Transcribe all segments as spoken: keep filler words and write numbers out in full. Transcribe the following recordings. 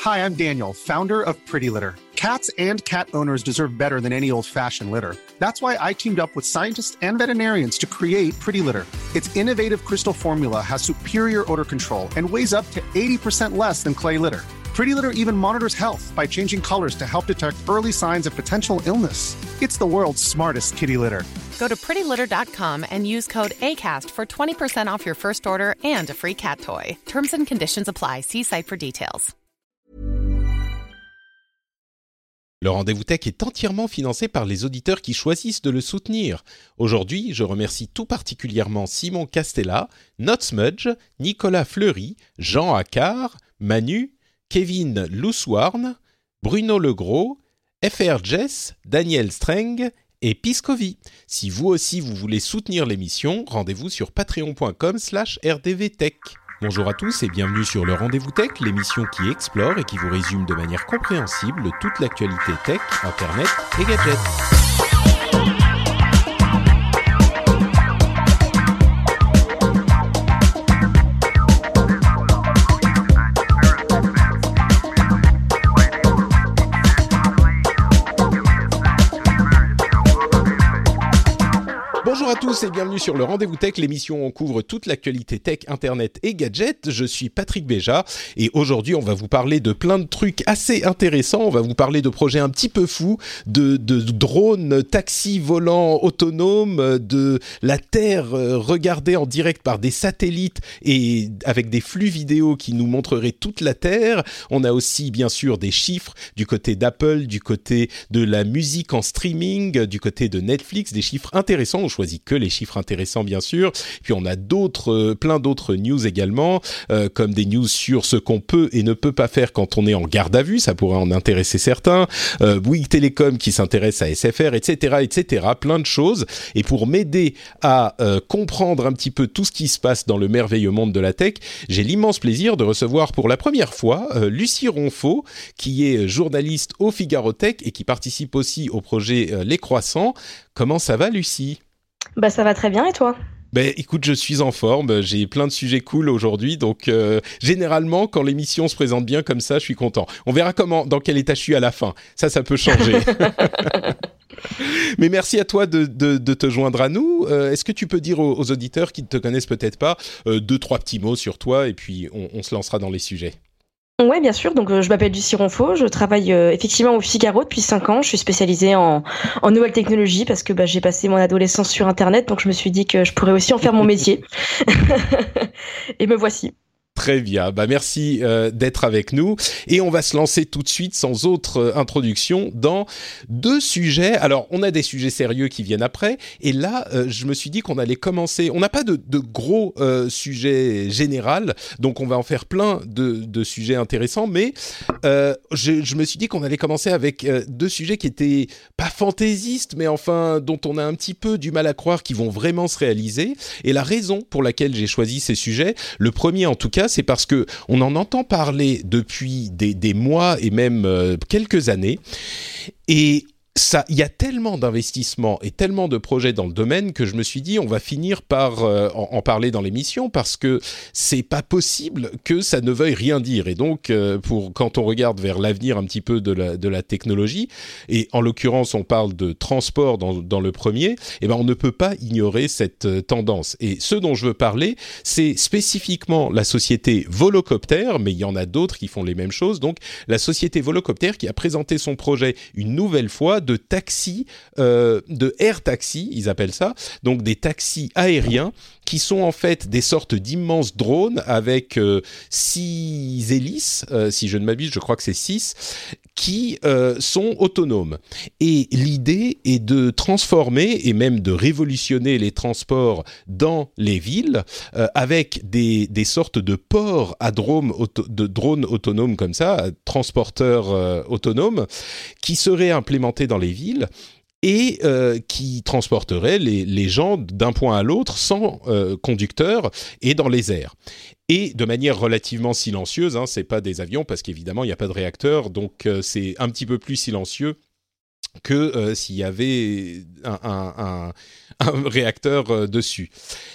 Hi, I'm Daniel, founder of Pretty Litter. Cats and cat owners deserve better than any old-fashioned litter. That's why I teamed up with scientists and veterinarians to create Pretty Litter. Its innovative crystal formula has superior odor control and weighs up to eighty percent less than clay litter. Pretty Litter even monitors health by changing colors to help detect early signs of potential illness. It's the world's smartest kitty litter. Go to pretty litter dot com and use code ACAST for twenty percent off your first order and a free cat toy. Terms and conditions apply. See site for details. Le Rendez-vous Tech est entièrement financé par les auditeurs qui choisissent de le soutenir. Aujourd'hui, je remercie tout particulièrement Simon Castella, Notsmudge, Nicolas Fleury, Jean Accard, Manu, Kevin Louswarn, Bruno Legros, F R Jess, Daniel Streng et Piscovi. Si vous aussi vous voulez soutenir l'émission, rendez-vous sur patreon point com slash r d v tech. Bonjour à tous et bienvenue sur le Rendez-vous Tech, l'émission qui explore et qui vous résume de manière compréhensible toute l'actualité tech, internet et gadgets. Bonjour à tous et bienvenue sur le Rendez-vous Tech, l'émission où on couvre toute l'actualité tech, internet et gadgets. Je suis Patrick Béja et aujourd'hui on va vous parler de plein de trucs assez intéressants. On va vous parler de projets un petit peu fous, de, de drones, taxis volants autonomes, de la Terre regardée en direct par des satellites et avec des flux vidéo qui nous montreraient toute la Terre. On a aussi bien sûr des chiffres du côté d'Apple, du côté de la musique en streaming, du côté de Netflix, des chiffres intéressants. On choisit que les chiffres intéressants bien sûr, puis on a d'autres, euh, plein d'autres news également, euh, comme des news sur ce qu'on peut et ne peut pas faire quand on est en garde à vue, ça pourrait en intéresser certains, euh, Bouygues Télécom qui s'intéresse à S F R, et cetera, et cetera, plein de choses. Et pour m'aider à euh, comprendre un petit peu tout ce qui se passe dans le merveilleux monde de la tech, j'ai l'immense plaisir de recevoir pour la première fois euh, Lucie Ronfaux, qui est journaliste au Figaro Tech et qui participe aussi au projet euh, Les Croissants. Comment ça va, Lucie ? Bah ça va très bien et toi ? Ben écoute, je suis en forme, j'ai plein de sujets cool aujourd'hui, donc euh, généralement quand l'émission se présente bien comme ça, je suis content. On verra comment, dans quel état je suis à la fin, ça, ça peut changer. Mais merci à toi de, de, de te joindre à nous. Euh, est-ce que tu peux dire aux, aux auditeurs qui ne te connaissent peut-être pas euh, deux, trois petits mots sur toi et puis on, on se lancera dans les sujets. Ouais, bien sûr. Donc, euh, je m'appelle Lucie Ronfaux. Je travaille euh, effectivement au Figaro depuis cinq ans. Je suis spécialisée en, en nouvelles technologies parce que bah, j'ai passé mon adolescence sur Internet. Donc, je me suis dit que je pourrais aussi en faire mon métier. Et me voici. Très bien, bah merci euh, d'être avec nous et on va se lancer tout de suite sans autre euh, introduction dans deux sujets. Alors on a des sujets sérieux qui viennent après et là euh, je me suis dit qu'on allait commencer, on n'a pas de, de gros euh, sujets généraux donc on va en faire plein de, de sujets intéressants mais euh, je, je me suis dit qu'on allait commencer avec euh, deux sujets qui étaient pas fantaisistes mais enfin dont on a un petit peu du mal à croire qu'ils vont vraiment se réaliser et la raison pour laquelle j'ai choisi ces sujets, le premier en tout cas c'est parce que on en entend parler depuis des, des mois et même euh, quelques années et ça, il y a tellement d'investissements et tellement de projets dans le domaine que je me suis dit on va finir par euh, en, en parler dans l'émission parce que c'est pas possible que ça ne veuille rien dire et donc euh, pour quand on regarde vers l'avenir un petit peu de la de la technologie et en l'occurrence on parle de transport dans dans le premier et ben on ne peut pas ignorer cette euh, tendance et ce dont je veux parler c'est spécifiquement la société Volocopter mais il y en a d'autres qui font les mêmes choses donc la société Volocopter qui a présenté son projet une nouvelle fois de taxis, euh, de air taxi, ils appellent ça, donc des taxis aériens qui sont en fait des sortes d'immenses drones avec euh, six hélices, euh, si je ne m'abuse, je crois que c'est six, qui euh, sont autonomes. Et l'idée est de transformer et même de révolutionner les transports dans les villes euh, avec des, des sortes de ports à drones, auto, de drones autonomes comme ça, transporteurs euh, autonomes, qui seraient implémentés dans les villes et euh, qui transporteraient les, les gens d'un point à l'autre sans euh, conducteur et dans les airs. Et de manière relativement silencieuse, hein, c'est pas des avions parce qu'évidemment il n'y a pas de réacteur, donc euh, c'est un petit peu plus silencieux que euh, s'il y avait un, un, un, un réacteur euh, dessus.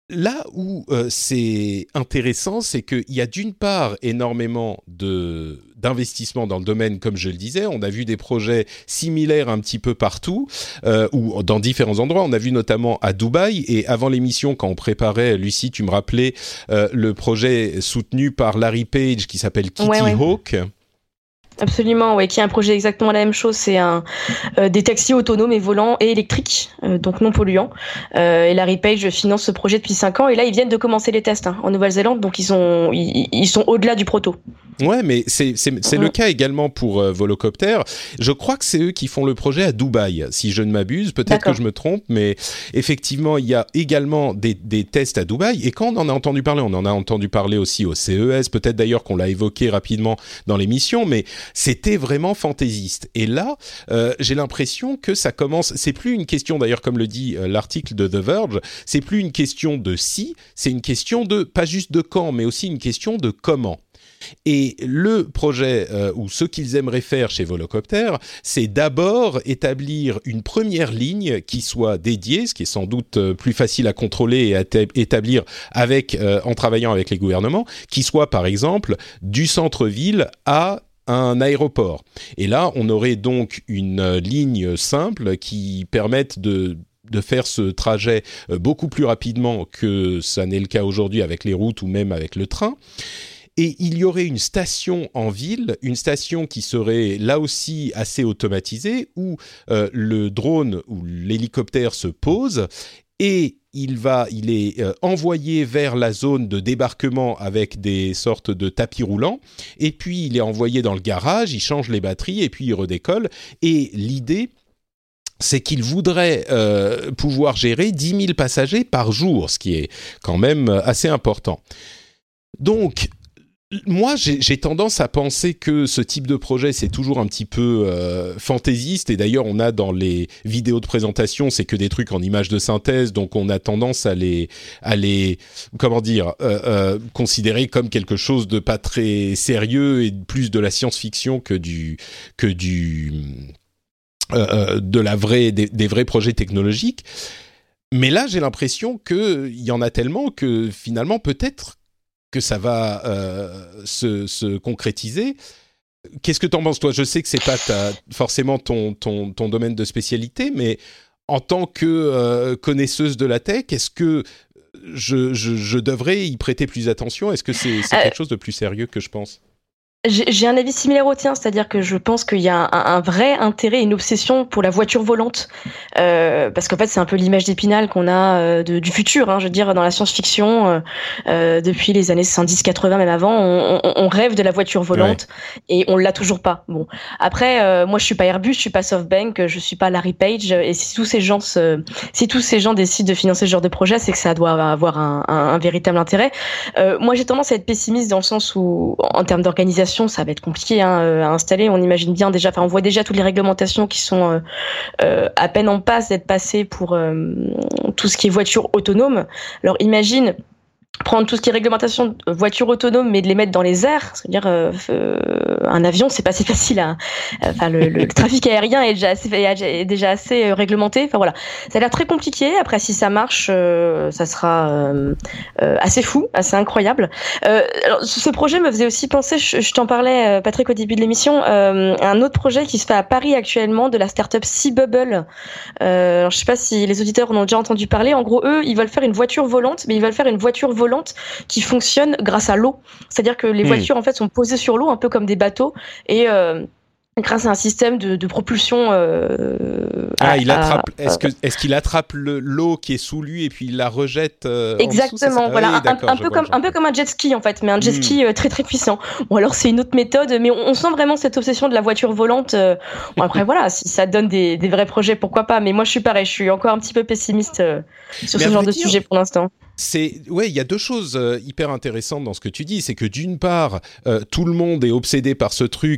là où euh, c'est intéressant, c'est qu'il y a d'une part énormément de, d'investissement dans le domaine, comme je le disais. On a vu des projets similaires un petit peu partout, euh, ou dans différents endroits. On a vu notamment à Dubaï. Et avant l'émission, quand on préparait, Lucie, tu me rappelais euh, le projet soutenu par Larry Page qui s'appelle Kitty ouais, ouais. Hawk. Absolument, ouais, qui est un projet exactement la même chose. C'est un euh, des taxis autonomes et volants et électriques, euh, donc non polluants. Euh, et Larry Page finance ce projet depuis cinq ans. Et là, ils viennent de commencer les tests hein, en Nouvelle-Zélande, donc ils sont ils, ils sont au-delà du proto. Ouais, mais c'est c'est c'est ouais. le cas également pour euh, Volocopter. Je crois que c'est eux qui font le projet à Dubaï, si je ne m'abuse. Peut-être D'accord. que je me trompe, mais effectivement, il y a également des des tests à Dubaï. Et quand on en a entendu parler, on en a entendu parler aussi au C E S. Peut-être d'ailleurs qu'on l'a évoqué rapidement dans l'émission, mais c'était vraiment fantaisiste. Et là, euh, j'ai l'impression que ça commence. C'est plus une question, d'ailleurs, comme le dit euh, l'article de The Verge, c'est plus une question de si, c'est une question de pas juste de quand, mais aussi une question de comment. Et le projet, euh, ou ce qu'ils aimeraient faire chez Volocopter, c'est d'abord établir une première ligne qui soit dédiée, ce qui est sans doute euh, plus facile à contrôler et à t- établir avec, euh, en travaillant avec les gouvernements, qui soit par exemple du centre-ville à un aéroport. Et là, on aurait donc une euh, ligne simple qui permette de de faire ce trajet euh, beaucoup plus rapidement que ça n'est le cas aujourd'hui avec les routes ou même avec le train. Et il y aurait une station en ville, une station qui serait là aussi assez automatisée, où euh, le drone ou l'hélicoptère se pose et il va, il est euh, envoyé vers la zone de débarquement avec des sortes de tapis roulants. Et puis il est envoyé dans le garage, il change les batteries et puis il redécolle. Et l'idée, c'est qu'il voudrait euh, pouvoir gérer dix mille passagers par jour, ce qui est quand même assez important. Donc, moi, j'ai, j'ai tendance à penser que ce type de projet, c'est toujours un petit peu euh, fantaisiste. Et d'ailleurs, on a dans les vidéos de présentation, c'est que des trucs en images de synthèse. Donc, on a tendance à les, à les comment dire, euh, euh, considérer comme quelque chose de pas très sérieux et plus de la science-fiction que du, que du, euh, de la vraie, des, des vrais projets technologiques. Mais là, j'ai l'impression qu'il y en a tellement que finalement, peut-être que ça va euh, se, se concrétiser. Qu'est-ce que t'en penses, toi ? Je sais que c'est pas ta, forcément ton, ton, ton domaine de spécialité, mais en tant que euh, connaisseuse de la tech, est-ce que je, je, je devrais y prêter plus attention ? Est-ce que c'est, c'est euh... quelque chose de plus sérieux que je pense ? J'ai, j'ai un avis similaire au tien, c'est-à-dire que je pense qu'il y a un, un vrai intérêt, une obsession pour la voiture volante, euh, parce qu'en fait c'est un peu l'image d'Épinal qu'on a euh, de, du futur, hein, je veux dire dans la science-fiction euh, euh, depuis les années soixante-dix quatre-vingts même avant, on, on, on rêve de la voiture volante ouais. et on l'a toujours pas. Bon, après euh, moi je suis pas Airbus, je suis pas SoftBank, je suis pas Larry Page, et si tous ces gens se, si tous ces gens décident de financer ce genre de projet, c'est que ça doit avoir un, un, un véritable intérêt. Euh, moi j'ai tendance à être pessimiste dans le sens où en termes d'organisation ça va être compliqué hein, à installer. On imagine bien déjà, enfin on voit déjà toutes les réglementations qui sont euh, euh, à peine en passe d'être passées pour euh, tout ce qui est voiture autonome. Alors imagine prendre tout ce qui est réglementation de voiture autonome mais de les mettre dans les airs, c'est-à-dire euh, euh, un avion c'est pas si facile à, enfin le, le, le trafic aérien est déjà assez est déjà assez réglementé, enfin voilà, ça a l'air très compliqué. Après si ça marche euh, ça sera euh, euh, assez fou, assez incroyable. Euh, alors, ce projet me faisait aussi penser, je, je t'en parlais Patrick au début de l'émission, euh, un autre projet qui se fait à Paris actuellement de la start-up Sea Bubble. Euh, alors je sais pas si les auditeurs en ont déjà entendu parler. En gros eux ils veulent faire une voiture volante, mais ils veulent faire une voiture volante qui fonctionne grâce à l'eau. C'est-à-dire que les mmh. voitures en fait sont posées sur l'eau un peu comme des bateaux et euh, grâce à un système de, de propulsion. Euh, ah, à, il attrape. À, est-ce que est-ce qu'il attrape le, l'eau qui est sous lui et puis il la rejette euh, exactement. En dessous, voilà, ah, oui, un, un peu comme un peu comme un jet ski en fait, mais un jet mmh. ski euh, très très puissant. Bon alors c'est une autre méthode, mais on, on sent vraiment cette obsession de la voiture volante. Euh, bon, après voilà, si ça donne des, des vrais projets, pourquoi pas. Mais moi je suis pareil, je suis encore un petit peu pessimiste euh, sur mais ce genre de dire... sujet pour l'instant. C'est ouais, il y a deux choses euh, hyper intéressantes dans ce que tu dis, c'est que d'une part, euh, tout le monde est obsédé par ce truc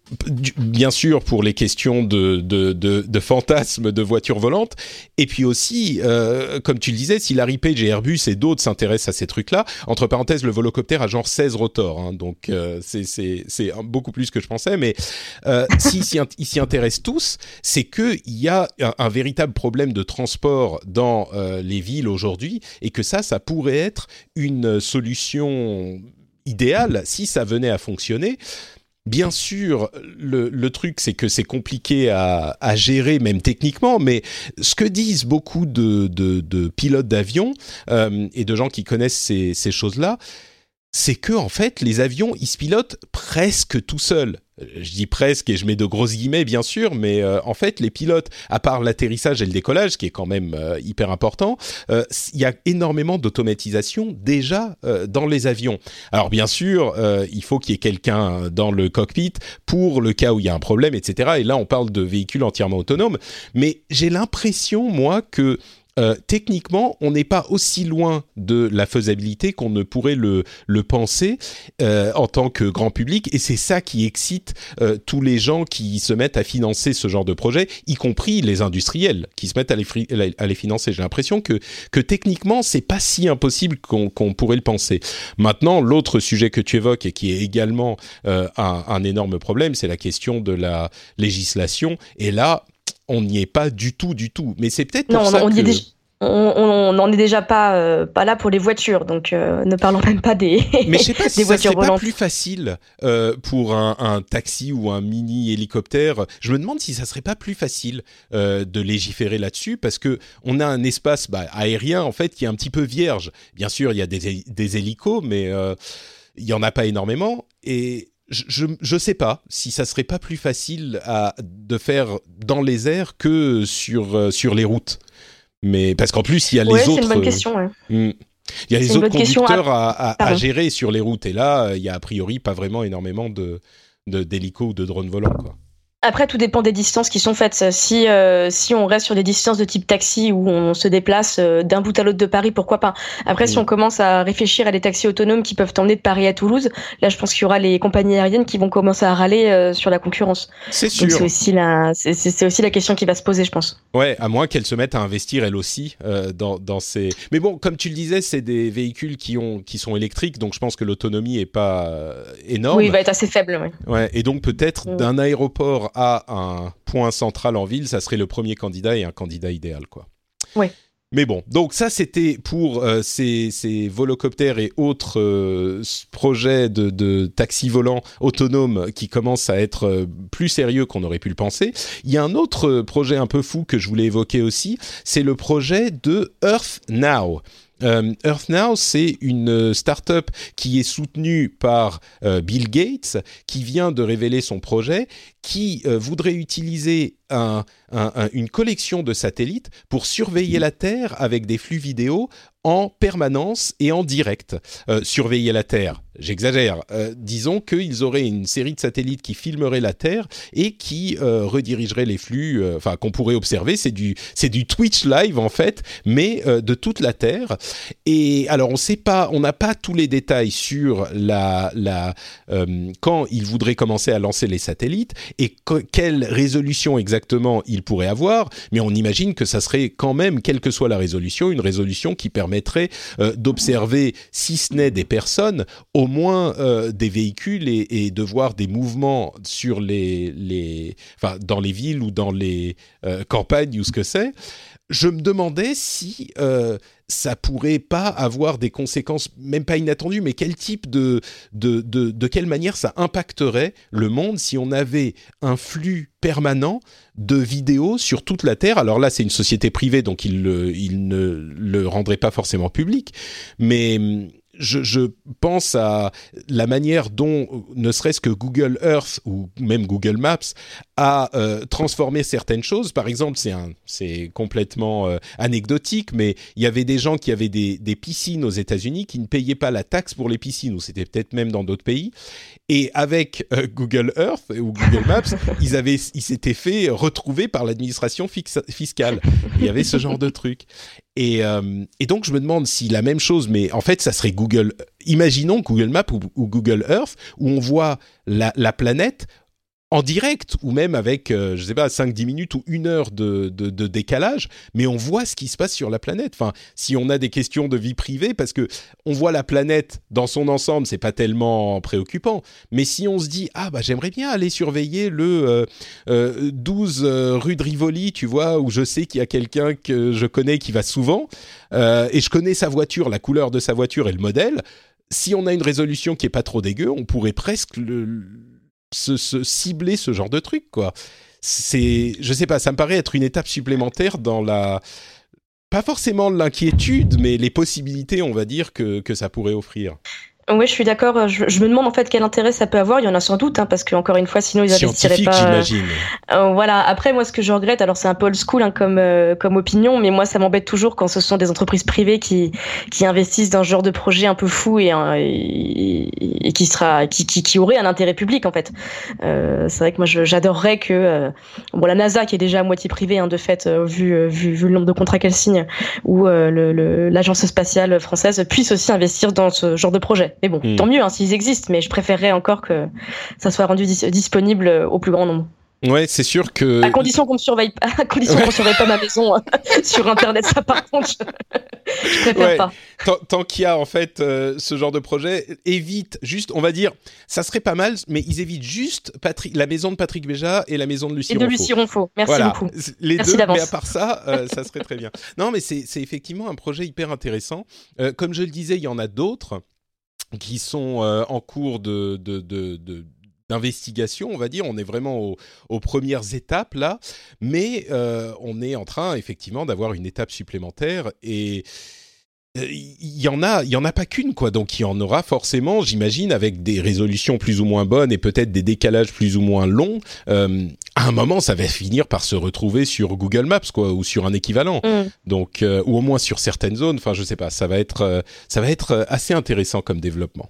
bien sûr pour les questions de, de, de, de fantasmes de voitures volantes, et puis aussi, euh, comme tu le disais, si Larry Page et Airbus et d'autres s'intéressent à ces trucs-là, entre parenthèses, le volocoptère a genre seize rotors, hein, donc euh, c'est, c'est, c'est beaucoup plus que je pensais, mais euh, s'ils s'y, ils s'y intéressent tous, c'est qu'il y a un, un véritable problème de transport dans euh, les villes aujourd'hui, et que ça, ça pourrait être une solution idéale si ça venait à fonctionner. Bien sûr, le, le truc, c'est que c'est compliqué à, à gérer, même techniquement, mais ce que disent beaucoup de, de, de pilotes d'avions euh, et de gens qui connaissent ces, ces choses-là, c'est que en fait, les avions, ils se pilotent presque tout seuls. Je dis presque et je mets de grosses guillemets, bien sûr, mais euh, en fait, les pilotes, à part l'atterrissage et le décollage, qui est quand même euh, hyper important, euh, il y a énormément d'automatisation déjà euh, dans les avions. Alors bien sûr, euh, il faut qu'il y ait quelqu'un dans le cockpit pour le cas où il y a un problème, et cetera. Et là, on parle de véhicules entièrement autonomes, mais j'ai l'impression, moi, que Euh, techniquement, on n'est pas aussi loin de la faisabilité qu'on ne pourrait le, le penser euh, en tant que grand public, et c'est ça qui excite euh, tous les gens qui se mettent à financer ce genre de projet, y compris les industriels qui se mettent à les, fri- à les financer. J'ai l'impression que, que techniquement, c'est pas si impossible qu'on, qu'on pourrait le penser. Maintenant, l'autre sujet que tu évoques et qui est également euh, un, un énorme problème, c'est la question de la législation, et là, on n'y est pas du tout, du tout. Mais c'est peut-être pour non, ça on, on que... y est déjà... On n'en est déjà pas, euh, pas là pour les voitures, donc euh, ne parlons même pas des, Mais je sais pas si des ça voitures serait volantes. pas plus facile euh, pour un, un taxi ou un mini hélicoptère. Je me demande si ça serait pas plus facile euh, de légiférer là-dessus, parce que on a un espace bah, aérien en fait qui est un petit peu vierge. Bien sûr, il y a des, des hélicos, mais euh, il y en a pas énormément. Et je, je je sais pas si ça serait pas plus facile à de faire dans les airs que sur euh, sur les routes. Mais parce qu'en plus, il y a ouais, les autres. C'est une bonne question. Ouais. Euh, il y a les C'est une autres bonne question conducteurs à- à, à, à gérer sur les routes. Et là, il y a a priori pas vraiment énormément de, de d'hélicos ou de drones volants, quoi. Après, tout dépend des distances qui sont faites. Si euh, si on reste sur des distances de type taxi où on se déplace euh, d'un bout à l'autre de Paris, pourquoi pas. Après, mmh. si on commence à réfléchir à des taxis autonomes qui peuvent t'emmener de Paris à Toulouse, là, je pense qu'il y aura les compagnies aériennes qui vont commencer à râler euh, sur la concurrence. C'est sûr. Donc c'est aussi la c'est, c'est, c'est aussi la question qui va se poser, je pense. Ouais, à moins qu'elles se mettent à investir elles aussi euh, dans dans ces. Mais bon, comme tu le disais, c'est des véhicules qui ont qui sont électriques, donc je pense que l'autonomie est pas euh, énorme. Oui, il va être assez faible. Ouais. Ouais, et donc peut-être mmh. d'un aéroport à un point central en ville, ça serait le premier candidat et un candidat idéal, quoi. Oui. Mais bon, donc ça c'était pour euh, ces, ces volocoptères et autres euh, projets de, de taxis volants autonomes qui commencent à être euh, plus sérieux qu'on aurait pu le penser. Il y a un autre projet un peu fou que je voulais évoquer aussi, c'est le projet de Earth Now. Euh, Earth Now, c'est une start-up qui est soutenue par euh, Bill Gates, qui vient de révéler son projet, qui euh, voudrait utiliser un, un, un, une collection de satellites pour surveiller la Terre avec des flux vidéo en permanence et en direct. Euh, surveiller la Terre, j'exagère. Euh, disons qu'ils auraient une série de satellites qui filmeraient la Terre et qui euh, redirigeraient les flux, enfin euh, qu'on pourrait observer. C'est du, c'est du Twitch live en fait, mais euh, de toute la Terre. Et alors on sait pas, on n'a pas tous les détails sur la, la euh, quand ils voudraient commencer à lancer les satellites et que, quelle résolution exactement ils pourraient avoir. Mais on imagine que ça serait quand même, quelle que soit la résolution, une résolution qui permet permettrait euh, d'observer, si ce n'est des personnes, au moins euh, des véhicules et, et de voir des mouvements sur les, les, enfin, dans les villes ou dans les euh, campagnes ou ce que c'est. Je me demandais si euh, ça pourrait pas avoir des conséquences, même pas inattendues, mais quel type de, de, de, de quelle manière ça impacterait le monde si on avait un flux permanent de vidéos sur toute la Terre. Alors là, c'est une société privée, donc ils, le, ils ne le rendraient pas forcément public, mais je, je pense à la manière dont, ne serait-ce que Google Earth ou même Google Maps, a euh, transformé certaines choses. Par exemple, c'est, un, c'est complètement euh, anecdotique, mais il y avait des gens qui avaient des, des piscines aux États-Unis qui ne payaient pas la taxe pour les piscines, ou c'était peut-être même dans d'autres pays. Et avec euh, Google Earth ou Google Maps, ils, avaient, ils s'étaient fait retrouver par l'administration fix, fiscale. Il y avait ce genre de truc. Et, euh, et donc, je me demande si la même chose, mais en fait, ça serait Google... Imaginons Google Maps ou, ou Google Earth, où on voit la, la planète en direct ou même avec, euh, je sais pas, cinq dix minutes ou une heure de, de, de décalage, mais on voit ce qui se passe sur la planète. Enfin, si on a des questions de vie privée, parce que on voit la planète dans son ensemble, c'est pas tellement préoccupant. Mais si on se dit, ah bah j'aimerais bien aller surveiller le euh, euh, douze euh, rue de Rivoli, tu vois, où je sais qu'il y a quelqu'un que je connais qui va souvent, euh, et je connais sa voiture, la couleur de sa voiture et le modèle, si on a une résolution qui est pas trop dégueu, on pourrait presque le... Se, se cibler ce genre de truc, quoi. C'est, je sais pas, ça me paraît être une étape supplémentaire dans la, pas forcément l'inquiétude, mais les possibilités, on va dire, que, que ça pourrait offrir. Oui, je suis d'accord. Je, je me demande en fait quel intérêt ça peut avoir. Il y en a sans doute, hein, parce que encore une fois, sinon ils investiraient pas. Scientifique, j'imagine. Euh, voilà. Après, moi, ce que je regrette, alors c'est un peu old school hein, comme euh, comme opinion, mais moi, ça m'embête toujours quand ce sont des entreprises privées qui qui investissent dans ce genre de projet un peu fou et et, et qui sera qui, qui qui aurait un intérêt public en fait. Euh, c'est vrai que moi, je, j'adorerais que euh, bon la NASA qui est déjà à moitié privée hein, de fait euh, vu, euh, vu vu le nombre de contrats qu'elle signe, ou euh, le, le l'agence spatiale française puisse aussi investir dans ce genre de projet. Mais bon, mmh. tant mieux hein, s'ils existent, mais je préférerais encore que ça soit rendu dis- disponible au plus grand nombre. Ouais, c'est sûr que... À condition qu'on ne surveille pas, à condition ouais. qu'on surveille pas ma maison euh, sur Internet, ça par contre, je, je préfère ouais. pas. Tant, tant qu'il y a en fait euh, ce genre de projet, évite juste, on va dire, ça serait pas mal, mais ils évitent juste Patrick, la maison de Patrick Béja et la maison de Lucie Ronfaux. Et de Lucie Ronfaux, merci voilà. beaucoup. Les merci deux, d'avance. mais à part ça, euh, ça serait très bien. Non, mais c'est, c'est effectivement un projet hyper intéressant. Euh, comme je le disais, il y en a d'autres qui sont euh, en cours de, de, de, de, d'investigation, on va dire. On est vraiment au, aux premières étapes, là. Mais euh, on est en train, effectivement, d'avoir une étape supplémentaire. Et il euh, y en a, il y en a pas qu'une, quoi. Donc, il y en aura forcément, j'imagine, avec des résolutions plus ou moins bonnes et peut-être des décalages plus ou moins longs. Euh, à un moment, ça va finir par se retrouver sur Google Maps, quoi, ou sur un équivalent. Mm. Donc, euh, ou au moins sur certaines zones. Enfin, je sais pas. Ça va être, euh, ça va être assez intéressant comme développement.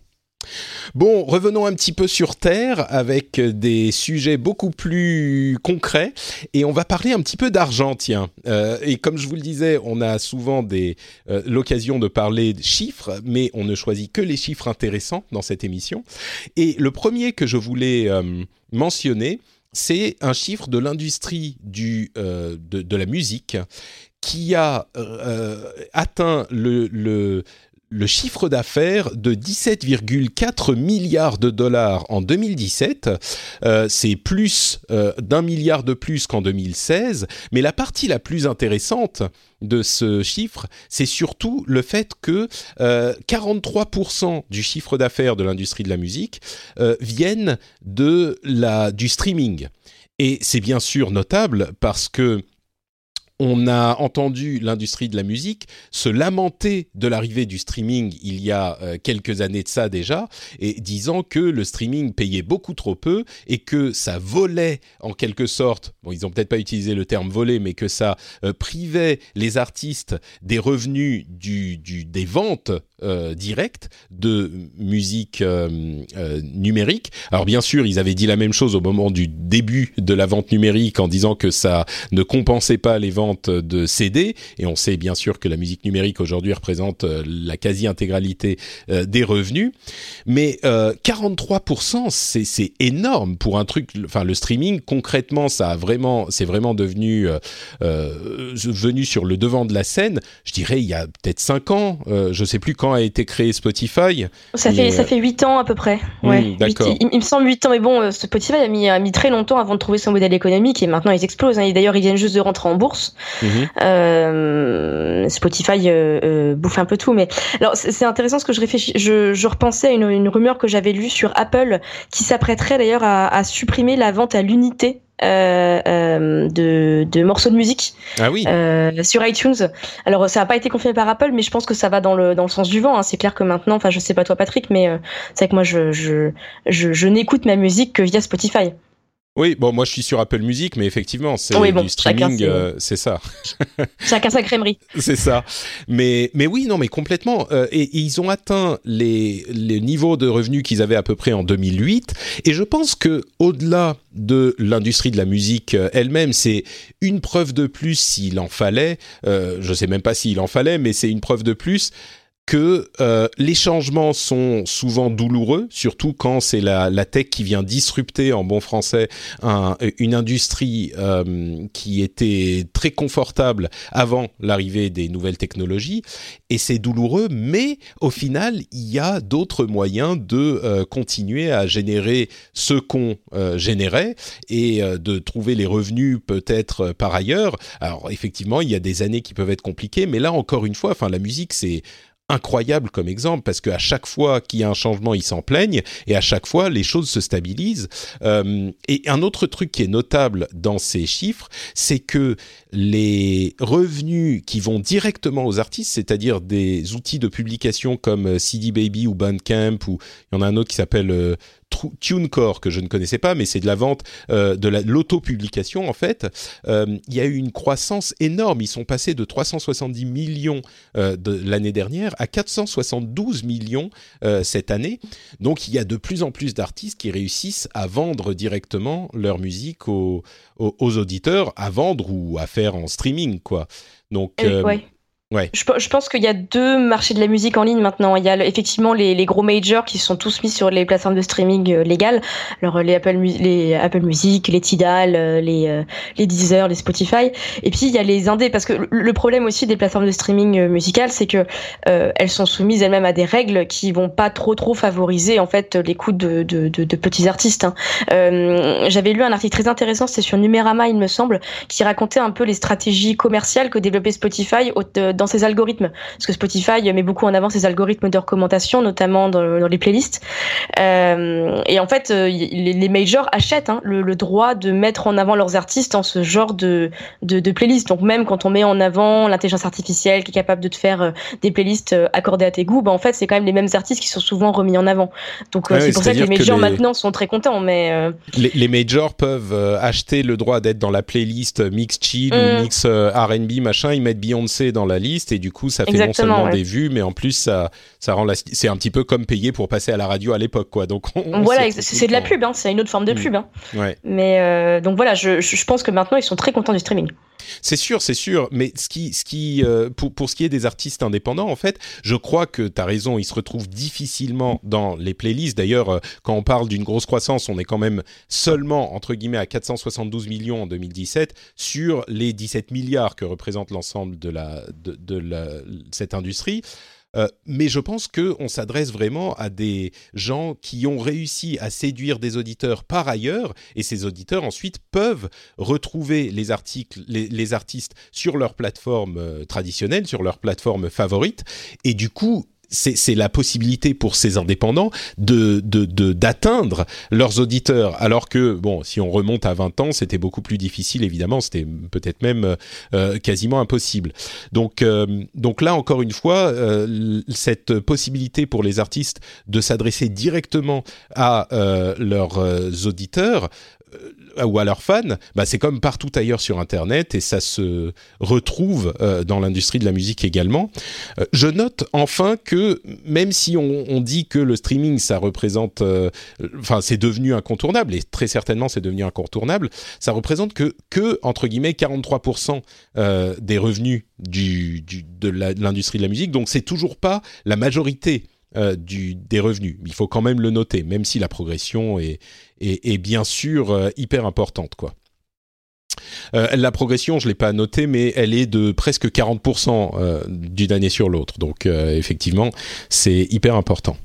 Bon, revenons un petit peu sur Terre avec des sujets beaucoup plus concrets et on va parler un petit peu d'argent, tiens. Euh, et comme je vous le disais, on a souvent des, euh, l'occasion de parler de chiffres, mais on ne choisit que les chiffres intéressants dans cette émission. Et le premier que je voulais euh, mentionner, c'est un chiffre de l'industrie du, euh, de, de la musique qui a euh, atteint le... le le chiffre d'affaires de dix-sept virgule quatre milliards de dollars en deux mille dix-sept, euh, c'est plus euh, d'un milliard de plus qu'en deux mille seize, mais la partie la plus intéressante de ce chiffre, c'est surtout le fait que euh, quarante-trois pour cent du chiffre d'affaires de l'industrie de la musique euh, viennent de la, du streaming. Et c'est bien sûr notable parce que on a entendu l'industrie de la musique se lamenter de l'arrivée du streaming il y a euh, quelques années de ça déjà, et disant que le streaming payait beaucoup trop peu et que ça volait en quelque sorte, bon ils n'ont peut-être pas utilisé le terme voler, mais que ça euh, privait les artistes des revenus du, du, des ventes euh, directes de musique euh, euh, numérique. Alors bien sûr, ils avaient dit la même chose au moment du début de la vente numérique en disant que ça ne compensait pas les ventes de C D, et on sait bien sûr que la musique numérique aujourd'hui représente euh, la quasi-intégralité euh, des revenus, mais euh, quarante-trois pour cent c'est, c'est énorme pour un truc, enfin le streaming concrètement ça a vraiment, c'est vraiment devenu euh, euh, venu sur le devant de la scène, je dirais il y a peut-être cinq ans, euh, je sais plus quand a été créé Spotify. Ça fait, mais, ça fait huit ans à peu près, ouais. Mmh, d'accord. huit, il, il me semble huit ans, mais bon, Spotify a mis, a mis très longtemps avant de trouver son modèle économique et maintenant ils explosent, hein. Et d'ailleurs ils viennent juste de rentrer en bourse. Mmh. Euh, Spotify euh, euh, bouffe un peu tout, mais alors c'est, c'est intéressant ce que je réfléchis. Je, je repensais à une, une rumeur que j'avais lue sur Apple qui s'apprêterait d'ailleurs à, à supprimer la vente à l'unité euh, euh, de, de morceaux de musique. Ah oui. euh, sur iTunes. Alors ça n'a pas été confirmé par Apple, mais je pense que ça va dans le dans le sens du vent. Hein. C'est clair que maintenant, enfin je sais pas toi Patrick, mais euh, c'est vrai que moi je je je, je n'écoute ma musique que via Spotify. Oui, bon, moi je suis sur Apple Music, mais effectivement, c'est oui, bon, du streaming, chacun, c'est... Euh, c'est ça. Chacun sa crèmerie. C'est ça. Mais, mais oui, non, mais complètement. Euh, et, et ils ont atteint les, les niveaux de revenus qu'ils avaient à peu près en deux mille huit. Et je pense que au-delà de l'industrie de la musique elle-même, c'est une preuve de plus s'il en fallait. Euh, je sais même pas s'il en fallait, mais c'est une preuve de plus. que euh, les changements sont souvent douloureux, surtout quand c'est la, la tech qui vient disrupter, en bon français, un, une industrie euh, qui était très confortable avant l'arrivée des nouvelles technologies. Et c'est douloureux, mais au final, il y a d'autres moyens de euh, continuer à générer ce qu'on euh, générait et euh, de trouver les revenus peut-être euh, par ailleurs. Alors effectivement, il y a des années qui peuvent être compliquées, mais là encore une fois, enfin la musique c'est incroyable comme exemple parce qu'à chaque fois qu'il y a un changement, ils s'en plaignent et à chaque fois, les choses se stabilisent. Euh, et un autre truc qui est notable dans ces chiffres, c'est que les revenus qui vont directement aux artistes, c'est-à-dire des outils de publication comme C D Baby ou Bandcamp, ou il y en a un autre qui s'appelle euh, TuneCore que je ne connaissais pas, mais c'est de la vente, euh, de la, l'auto-publication en fait. Euh, il y a eu une croissance énorme. Ils sont passés de trois cent soixante-dix millions euh, de l'année dernière à quatre cent soixante-douze millions euh, cette année. Donc il y a de plus en plus d'artistes qui réussissent à vendre directement leur musique aux, aux, aux auditeurs, à vendre ou à faire en streaming quoi. Donc euh, ouais. Ouais. Je, je pense qu'il y a deux marchés de la musique en ligne maintenant. Il y a le, effectivement les, les gros majors qui sont tous mis sur les plateformes de streaming euh, légales. Alors les Apple, les Apple Music, les Tidal, euh, les, euh, les Deezer, les Spotify. Et puis il y a les indés, parce que le, le problème aussi des plateformes de streaming euh, musicales, c'est que euh, elles sont soumises elles-mêmes à des règles qui vont pas trop trop favoriser en fait l'écoute de, de, de, de petits artistes. Hein. Euh, j'avais lu un article très intéressant, c'est sur Numérama il me semble, qui racontait un peu les stratégies commerciales que développait Spotify au, dans ses algorithmes, parce que Spotify met beaucoup en avant ses algorithmes de recommandation, notamment dans, dans les playlists. Euh, et en fait, euh, les, les majors achètent hein, le, le droit de mettre en avant leurs artistes dans ce genre de, de, de playlists. Donc même quand on met en avant l'intelligence artificielle qui est capable de te faire euh, des playlists euh, accordées à tes goûts, bah en fait c'est quand même les mêmes artistes qui sont souvent remis en avant. Donc euh, ah c'est oui, pour ça que les majors que les... maintenant sont très contents. Mais euh... les, les majors peuvent euh, acheter le droit d'être dans la playlist mix chill mm. ou mix euh, R and B machin. Ils mettent Beyoncé dans la liste et du coup ça fait Exactement, non seulement ouais. des vues, mais en plus ça ça rend la... c'est un petit peu comme payer pour passer à la radio à l'époque quoi. Donc on, on voilà, c'est, c'est de la pub, hein, c'est une autre forme de pub. Hein. Ouais. Mais euh, donc voilà, je, je pense que maintenant ils sont très contents du streaming. C'est sûr, c'est sûr, mais ce qui, ce qui, euh, pour, pour ce qui est des artistes indépendants, en fait, je crois que tu as raison, ils se retrouvent difficilement dans les playlists. D'ailleurs, euh, quand on parle d'une grosse croissance, on est quand même seulement, entre guillemets, à quatre cent soixante-douze millions en deux mille dix-sept sur les dix-sept milliards que représente l'ensemble de, la, de, de la, cette industrie. Euh, mais je pense qu'on s'adresse vraiment à des gens qui ont réussi à séduire des auditeurs par ailleurs, et ces auditeurs ensuite peuvent retrouver les articles, les, les artistes sur leur plateforme euh, traditionnelle, sur leur plateforme favorite, et du coup C'est, c'est la possibilité pour ces indépendants de, de, de, d'atteindre leurs auditeurs. Alors que, bon, si on remonte à vingt ans, c'était beaucoup plus difficile, évidemment. C'était peut-être même euh, quasiment impossible. Donc, euh, donc là, encore une fois, euh, cette possibilité pour les artistes de s'adresser directement à euh, leurs euh, auditeurs, ou à leurs fans, bah c'est comme partout ailleurs sur Internet et ça se retrouve euh, dans l'industrie de la musique également. Euh, je note enfin que même si on, on dit que le streaming ça représente, euh, enfin c'est devenu incontournable et très certainement c'est devenu incontournable, ça représente que que entre guillemets quarante-trois pour cent euh, des revenus du, du de, la, de l'industrie de la musique, donc c'est toujours pas la majorité. Euh, du, des revenus. Il faut quand même le noter, même si la progression est, est, est bien sûr euh, hyper importante, quoi. Euh, la progression, je ne l'ai pas notée, mais elle est de presque quarante pour cent euh, d'une année sur l'autre. Donc, euh, effectivement, c'est hyper important.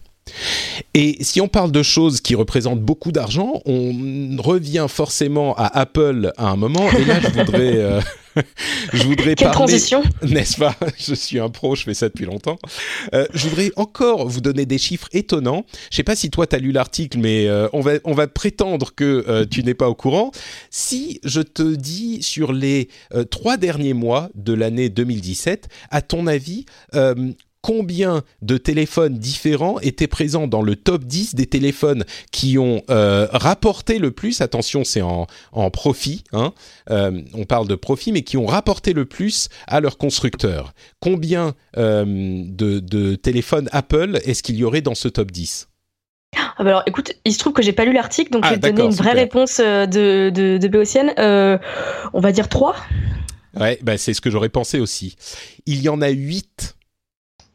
Et si on parle de choses qui représentent beaucoup d'argent, on revient forcément à Apple à un moment. Et là, je voudrais... Euh je voudrais Quelle parler, transition, n'est-ce pas ? Je suis un pro, je fais ça depuis longtemps. Euh, je voudrais encore vous donner des chiffres étonnants. Je sais pas si toi t'as lu l'article, mais euh, on va on va prétendre que euh, tu n'es pas au courant. Si je te dis sur les euh, trois derniers mois de l'année deux mille dix-sept, à ton avis, euh, combien de téléphones différents étaient présents dans le top dix des téléphones qui ont euh, rapporté le plus, attention c'est en, en profit, hein, euh, on parle de profit, mais qui ont rapporté le plus à leur constructeur. Combien euh, de, de téléphones Apple est-ce qu'il y aurait dans ce top dix ? Ah bah alors, écoute, il se trouve que j'ai pas lu l'article, donc ah, je vais te donner une vraie super. réponse de, de, de Béotienne. Euh, on va dire trois. Ouais, bah c'est ce que j'aurais pensé aussi. Il y en a huit.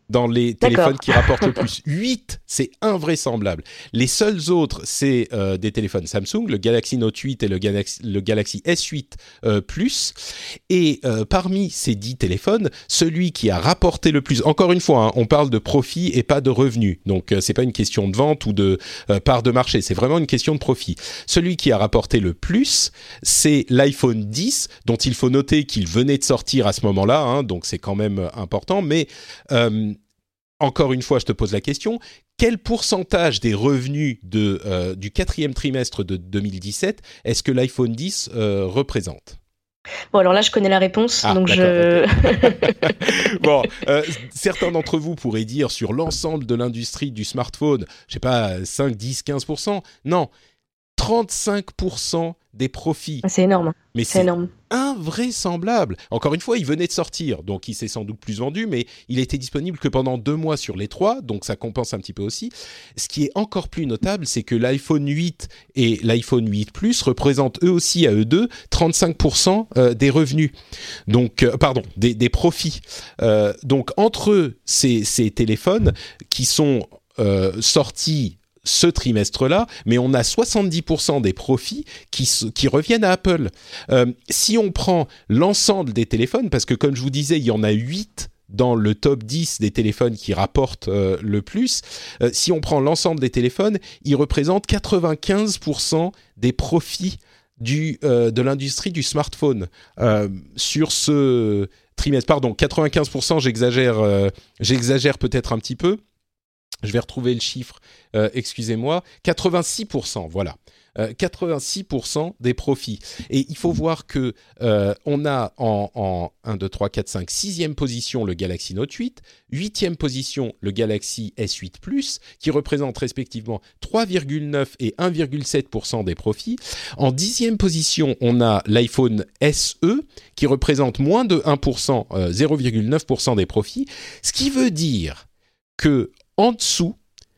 dans les D'accord. téléphones qui rapportent le plus. huit, c'est invraisemblable. Les seuls autres, c'est euh, des téléphones Samsung, le Galaxy Note huit et le Galaxy, le Galaxy S huit euh, Plus. Et euh, parmi ces dix téléphones, celui qui a rapporté le plus, encore une fois, hein, on parle de profit et pas de revenus. Donc, euh, c'est pas une question de vente ou de euh, part de marché, c'est vraiment une question de profit. Celui qui a rapporté le plus, c'est l'iPhone dix, dont il faut noter qu'il venait de sortir à ce moment-là, hein, donc c'est quand même important, mais... Euh, Encore une fois, je te pose la question, quel pourcentage des revenus de, euh, du quatrième trimestre de deux mille dix-sept est-ce que l'iPhone dix euh, représente ? Bon, alors là, je connais la réponse, Ah, donc d'accord, je... okay. Bon, euh, certains d'entre vous pourraient dire sur l'ensemble de l'industrie du smartphone, je sais pas, cinq, dix, quinze pour cent. Non, trente-cinq pour cent des profits. C'est énorme. Mais c'est, c'est énorme. Invraisemblable. Encore une fois, il venait de sortir, donc il s'est sans doute plus vendu, mais il était disponible que pendant deux mois sur les trois, donc ça compense un petit peu aussi. Ce qui est encore plus notable, c'est que l'iPhone huit et l'iPhone huit Plus représentent eux aussi à eux deux trente-cinq pour cent des revenus, donc euh, pardon, des, des profits. Euh, donc entre ces, ces téléphones qui sont euh, sortis ce trimestre-là, mais on a soixante-dix pour cent des profits qui, qui reviennent à Apple. Euh, si on prend l'ensemble des téléphones, parce que comme je vous disais, il y en a huit dans le top dix des téléphones qui rapportent euh, le plus, euh, si on prend l'ensemble des téléphones, ils représentent quatre-vingt-quinze pour cent des profits du, euh, de l'industrie du smartphone euh, sur ce trimestre. Pardon, quatre-vingt-quinze pour cent, j'exagère, euh, j'exagère peut-être un petit peu. Je vais retrouver le chiffre, euh, excusez-moi, quatre-vingt-six pour cent, voilà. Euh, quatre-vingt-six pour cent des profits. Et il faut voir que euh, on a en, en un, deux, trois, quatre, cinq, sixième position le Galaxy Note huit, huitième position le Galaxy S huit Plus, qui représentent respectivement trois virgule neuf et un virgule sept pour cent des profits. En dixième position, on a l'iPhone S E, qui représente moins de un pour cent, euh, zéro virgule neuf pour cent des profits, ce qui veut dire que en dessous,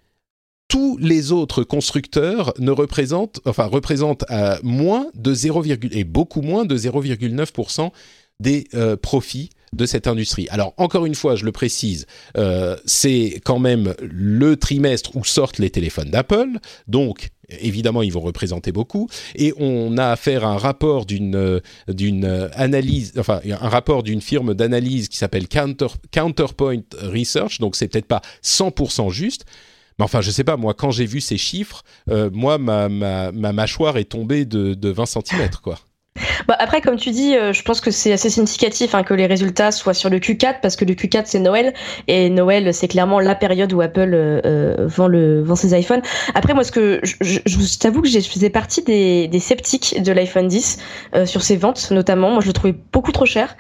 tous les autres constructeurs ne représentent, enfin représentent euh, moins de zéro, et beaucoup moins de zéro virgule neuf pour cent des euh, profits de cette industrie. Alors encore une fois, je le précise, euh, c'est quand même le trimestre où sortent les téléphones d'Apple, donc évidemment ils vont représenter beaucoup, et on a affaire à un rapport d'une euh, d'une analyse, enfin un rapport d'une firme d'analyse qui s'appelle Counter, Counterpoint Research, donc c'est peut-être pas cent pour cent juste. Mais enfin, je sais pas, moi, quand j'ai vu ces chiffres, euh, moi, ma, ma, ma mâchoire est tombée de, de vingt centimètres, quoi. Bah après, comme tu dis, euh, je pense que c'est assez significatif hein, que les résultats soient sur le Q quatre, parce que le Q quatre c'est Noël, et Noël c'est clairement la période où Apple euh, vend le vend ses iPhones. Après, moi, ce que je, je, je t'avoue que je faisais partie des, des sceptiques de l'iPhone dix euh, sur ses ventes, notamment. Moi, je le trouvais beaucoup trop cher.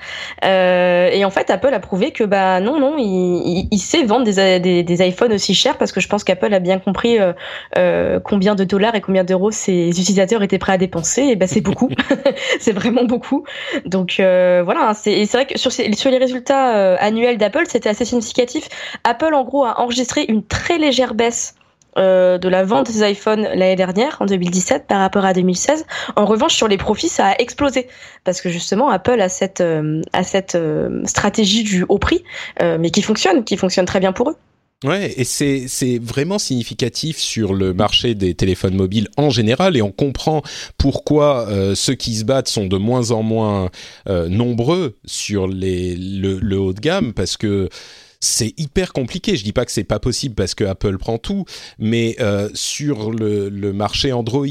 Euh, et en fait, Apple a prouvé que bah non, non, il, il, il sait vendre des, des, des iPhones aussi chers, parce que je pense qu'Apple a bien compris euh, euh, combien de dollars et combien d'euros ses utilisateurs étaient prêts à dépenser. Et bah c'est beaucoup. C'est vraiment beaucoup. Donc euh, voilà, c'est, et c'est vrai que sur, ces, sur les résultats euh, annuels d'Apple, c'était assez significatif. Apple, en gros, a enregistré une très légère baisse euh, de la vente des iPhones l'année dernière, en deux mille dix-sept, par rapport à deux mille seize. En revanche, sur les profits, ça a explosé. Parce que justement, Apple a cette, euh, a cette euh, stratégie du haut prix, euh, mais qui fonctionne, qui fonctionne très bien pour eux. Ouais, et c'est c'est vraiment significatif sur le marché des téléphones mobiles en général, et on comprend pourquoi euh, ceux qui se battent sont de moins en moins euh, nombreux sur les le, le haut de gamme, parce que c'est hyper compliqué. Je dis pas que c'est pas possible parce que Apple prend tout, mais euh, sur le le marché Android,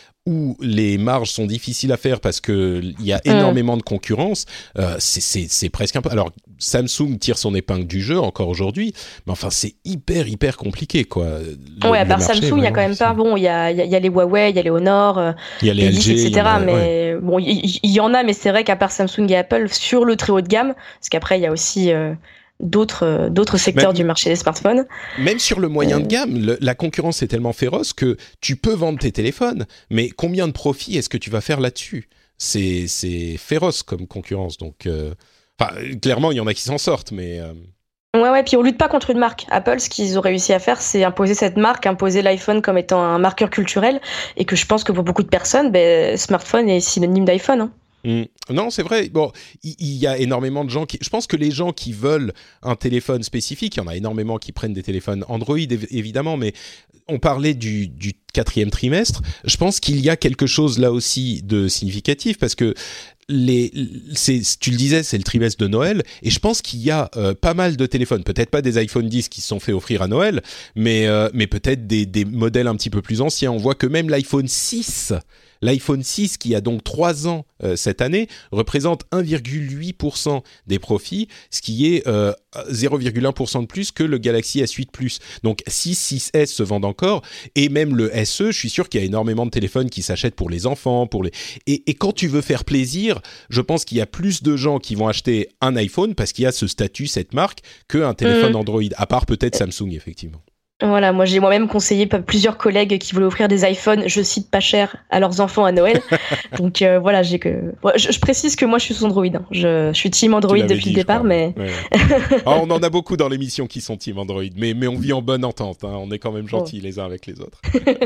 où les marges sont difficiles à faire parce que il y a énormément mmh. de concurrence, euh, c'est, c'est, c'est presque un peu... Alors, Samsung tire son épingle du jeu encore aujourd'hui, mais enfin, c'est hyper, hyper compliqué, quoi. Le, ouais, à part Samsung, il y a quand même pas... Bon, il y a, il y a les Huawei, il y a les Honor, euh, il y a les L G, et cetera. A, mais ouais. bon, il y, y en a, mais c'est vrai qu'à part Samsung et Apple, sur le très haut de gamme, parce qu'après, il y a aussi... Euh, d'autres d'autres secteurs même, du marché des smartphones. Même sur le moyen euh... de gamme, le, la concurrence est tellement féroce que tu peux vendre tes téléphones, mais combien de profit est-ce que tu vas faire là-dessus ? C'est c'est féroce comme concurrence, donc euh, enfin clairement il y en a qui s'en sortent, mais euh... Ouais, ouais, puis on lutte pas contre une marque. Apple, ce qu'ils ont réussi à faire, c'est imposer cette marque, imposer l'iPhone comme étant un marqueur culturel, et que je pense que pour beaucoup de personnes, ben, smartphone est synonyme d'iPhone. Hein. Mmh. Non, c'est vrai. Bon, il y, y a énormément de gens qui... Je pense que les gens qui veulent un téléphone spécifique, il y en a énormément qui prennent des téléphones Android, év- évidemment, mais on parlait du, du quatrième trimestre. Je pense qu'il y a quelque chose là aussi de significatif parce que les, c'est, tu le disais, c'est le trimestre de Noël et je pense qu'il y a euh, pas mal de téléphones, peut-être pas des iPhone dix qui se sont fait offrir à Noël, mais, euh, mais peut-être des, des modèles un petit peu plus anciens. On voit que même l'iPhone six... L'iPhone six, qui a donc trois ans euh, cette année, représente un virgule huit pour cent des profits, ce qui est euh, zéro virgule un pour cent de plus que le Galaxy S huit Plus. Donc six, six S se vendent encore, et même le S E, je suis sûr qu'il y a énormément de téléphones qui s'achètent pour les enfants. Pour les... Et, et quand tu veux faire plaisir, je pense qu'il y a plus de gens qui vont acheter un iPhone, parce qu'il y a ce statut, cette marque, qu'un téléphone mmh. Android, à part peut-être Samsung, effectivement. Voilà, moi j'ai moi-même conseillé plusieurs collègues qui voulaient offrir des iPhones, je cite pas cher, à leurs enfants à Noël. Donc euh, voilà, j'ai que je, je précise que moi je suis sous Android. Hein. Je, je suis team Android depuis dit, le départ, mais ouais, ouais. Ah, on en a beaucoup dans l'émission qui sont team Android, mais mais on vit en bonne entente. Hein. On est quand même gentils oh. les uns avec les autres.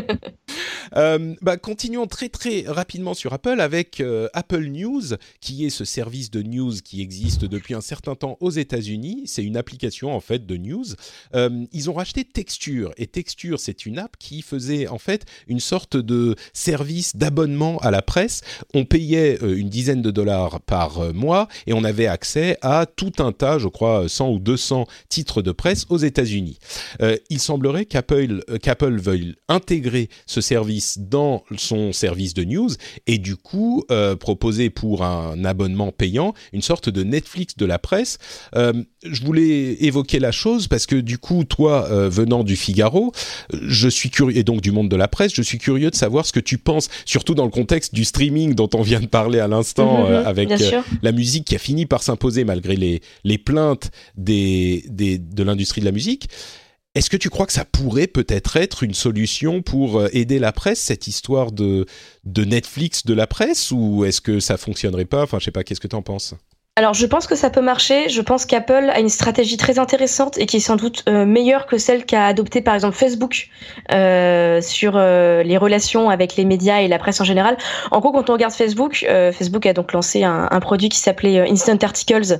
euh, bah continuons très très rapidement sur Apple avec euh, Apple News, qui est ce service de news qui existe depuis un certain temps aux États-Unis. C'est une application en fait de news. Euh, ils ont racheté Texture. Et Texture, c'est une app qui faisait en fait une sorte de service d'abonnement à la presse. On payait euh, une dizaine de dollars par euh, mois et on avait accès à tout un tas, je crois, cent ou deux cents titres de presse aux États-Unis. Euh, il semblerait qu'Apple, euh, qu'Apple veuille intégrer ce service dans son service de news et du coup euh, proposer pour un abonnement payant une sorte de Netflix de la presse. Euh, je voulais évoquer la chose parce que du coup, toi, euh, venant du Figaro, je suis curieux, et donc du monde de la presse, je suis curieux de savoir ce que tu penses, surtout dans le contexte du streaming dont on vient de parler à l'instant, mmh, euh, avec euh, la musique qui a fini par s'imposer malgré les, les plaintes des, des, de l'industrie de la musique. Est-ce que tu crois que ça pourrait peut-être être une solution pour aider la presse, cette histoire de, de Netflix de la presse, ou est-ce que ça fonctionnerait pas ? Enfin, je sais pas, qu'est-ce que tu en penses ? Alors, je pense que ça peut marcher. Je pense qu'Apple a une stratégie très intéressante et qui est sans doute euh, meilleure que celle qu'a adoptée, par exemple, Facebook euh, sur euh, les relations avec les médias et la presse en général. En gros, quand on regarde Facebook, euh, Facebook a donc lancé un, un produit qui s'appelait Instant Articles,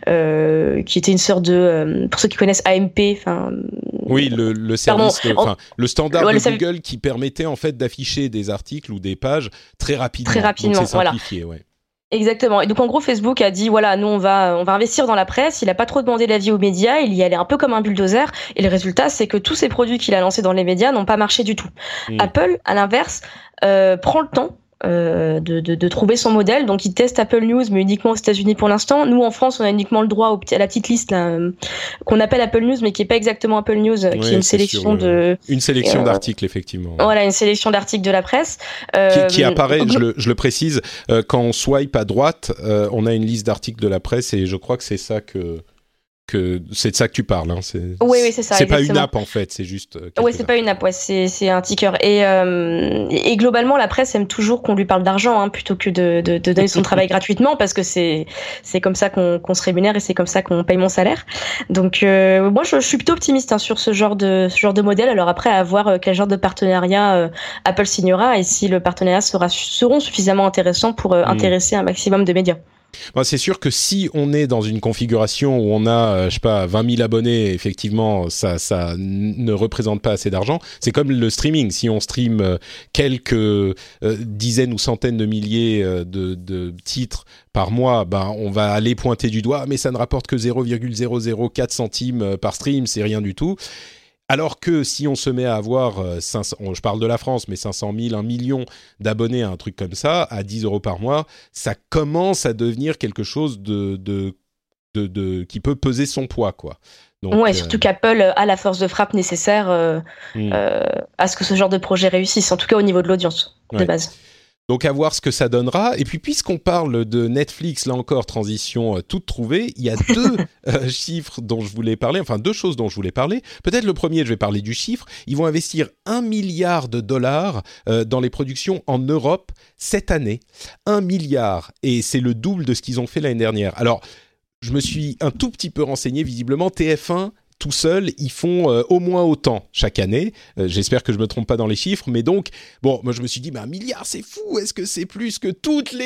euh, qui était une sorte de, euh, pour ceux qui connaissent A M P, enfin. Oui, le, le service, enfin, en... le standard ouais, de le Google qui permettait en fait d'afficher des articles ou des pages très rapidement. Très rapidement, donc c'est simplifié, voilà. Ouais. Exactement. Et donc en gros, Facebook a dit voilà, nous on va on va investir dans la presse. Il a pas trop demandé l'avis aux médias. Il y allait un peu comme un bulldozer. Et le résultat, c'est que tous ces produits qu'il a lancés dans les médias n'ont pas marché du tout. Mmh. Apple, à l'inverse, euh, prend le temps. Euh, de, de, de trouver son modèle, donc il teste Apple News mais uniquement aux États-Unis pour l'instant. Nous en France on a uniquement le droit au, à la petite liste là, euh, qu'on appelle Apple News mais qui est pas exactement Apple News, ouais, qui est une sélection sûr, de une sélection euh, d'articles effectivement. Voilà, une sélection d'articles de la presse euh, qui, qui apparaît, je le, je le précise, euh, quand on swipe à droite, euh, on a une liste d'articles de la presse et je crois que c'est ça que que c'est de ça que tu parles, hein. C'est, oui, oui, c'est ça. C'est exactement. Pas une app en fait, c'est juste. Oui, c'est pas une app, ouais, c'est c'est un ticker. Et euh, et globalement, la presse aime toujours qu'on lui parle d'argent, hein, plutôt que de de, de donner son travail gratuitement, parce que c'est c'est comme ça qu'on qu'on se rémunère et c'est comme ça qu'on paye mon salaire. Donc euh, moi, je, je suis plutôt optimiste hein, sur ce genre de ce genre de modèle. Alors après, à voir quel genre de partenariat euh, Apple signera et si le partenariat sera seront suffisamment intéressants pour euh, mmh. intéresser un maximum de médias. Bon, c'est sûr que si on est dans une configuration où on a, euh, je sais pas, vingt mille abonnés, effectivement, ça, ça n- ne représente pas assez d'argent. C'est comme le streaming. Si on stream euh, quelques euh, dizaines ou centaines de milliers euh, de, de titres par mois, ben, on va aller pointer du doigt, mais ça ne rapporte que zéro virgule zéro zéro quatre centimes par stream, c'est rien du tout. Alors que si on se met à avoir, euh, cinq cents, je parle de la France, mais cinq cent mille, un million d'abonnés à un truc comme ça, à dix euros par mois, ça commence à devenir quelque chose de, de, de, de qui peut peser son poids, quoi. Donc, ouais, euh... surtout qu'Apple a la force de frappe nécessaire euh, mmh. euh, à ce que ce genre de projet réussisse, en tout cas au niveau de l'audience, ouais. de base. Donc à voir ce que ça donnera. Et puis puisqu'on parle de Netflix, là encore, transition euh, toute trouvée, il y a deux euh, chiffres dont je voulais parler, enfin deux choses dont je voulais parler. Peut-être le premier, je vais parler du chiffre. Ils vont investir un milliard de dollars euh, dans les productions en Europe cette année. Un milliard. Et c'est le double de ce qu'ils ont fait l'année dernière. Alors, je me suis un tout petit peu renseigné. Visiblement, T F un... tout seul, ils font euh, au moins autant chaque année. Euh, j'espère que je me trompe pas dans les chiffres, mais donc, bon, moi je me suis dit, bah, un milliard, c'est fou. Est-ce que c'est plus que toutes les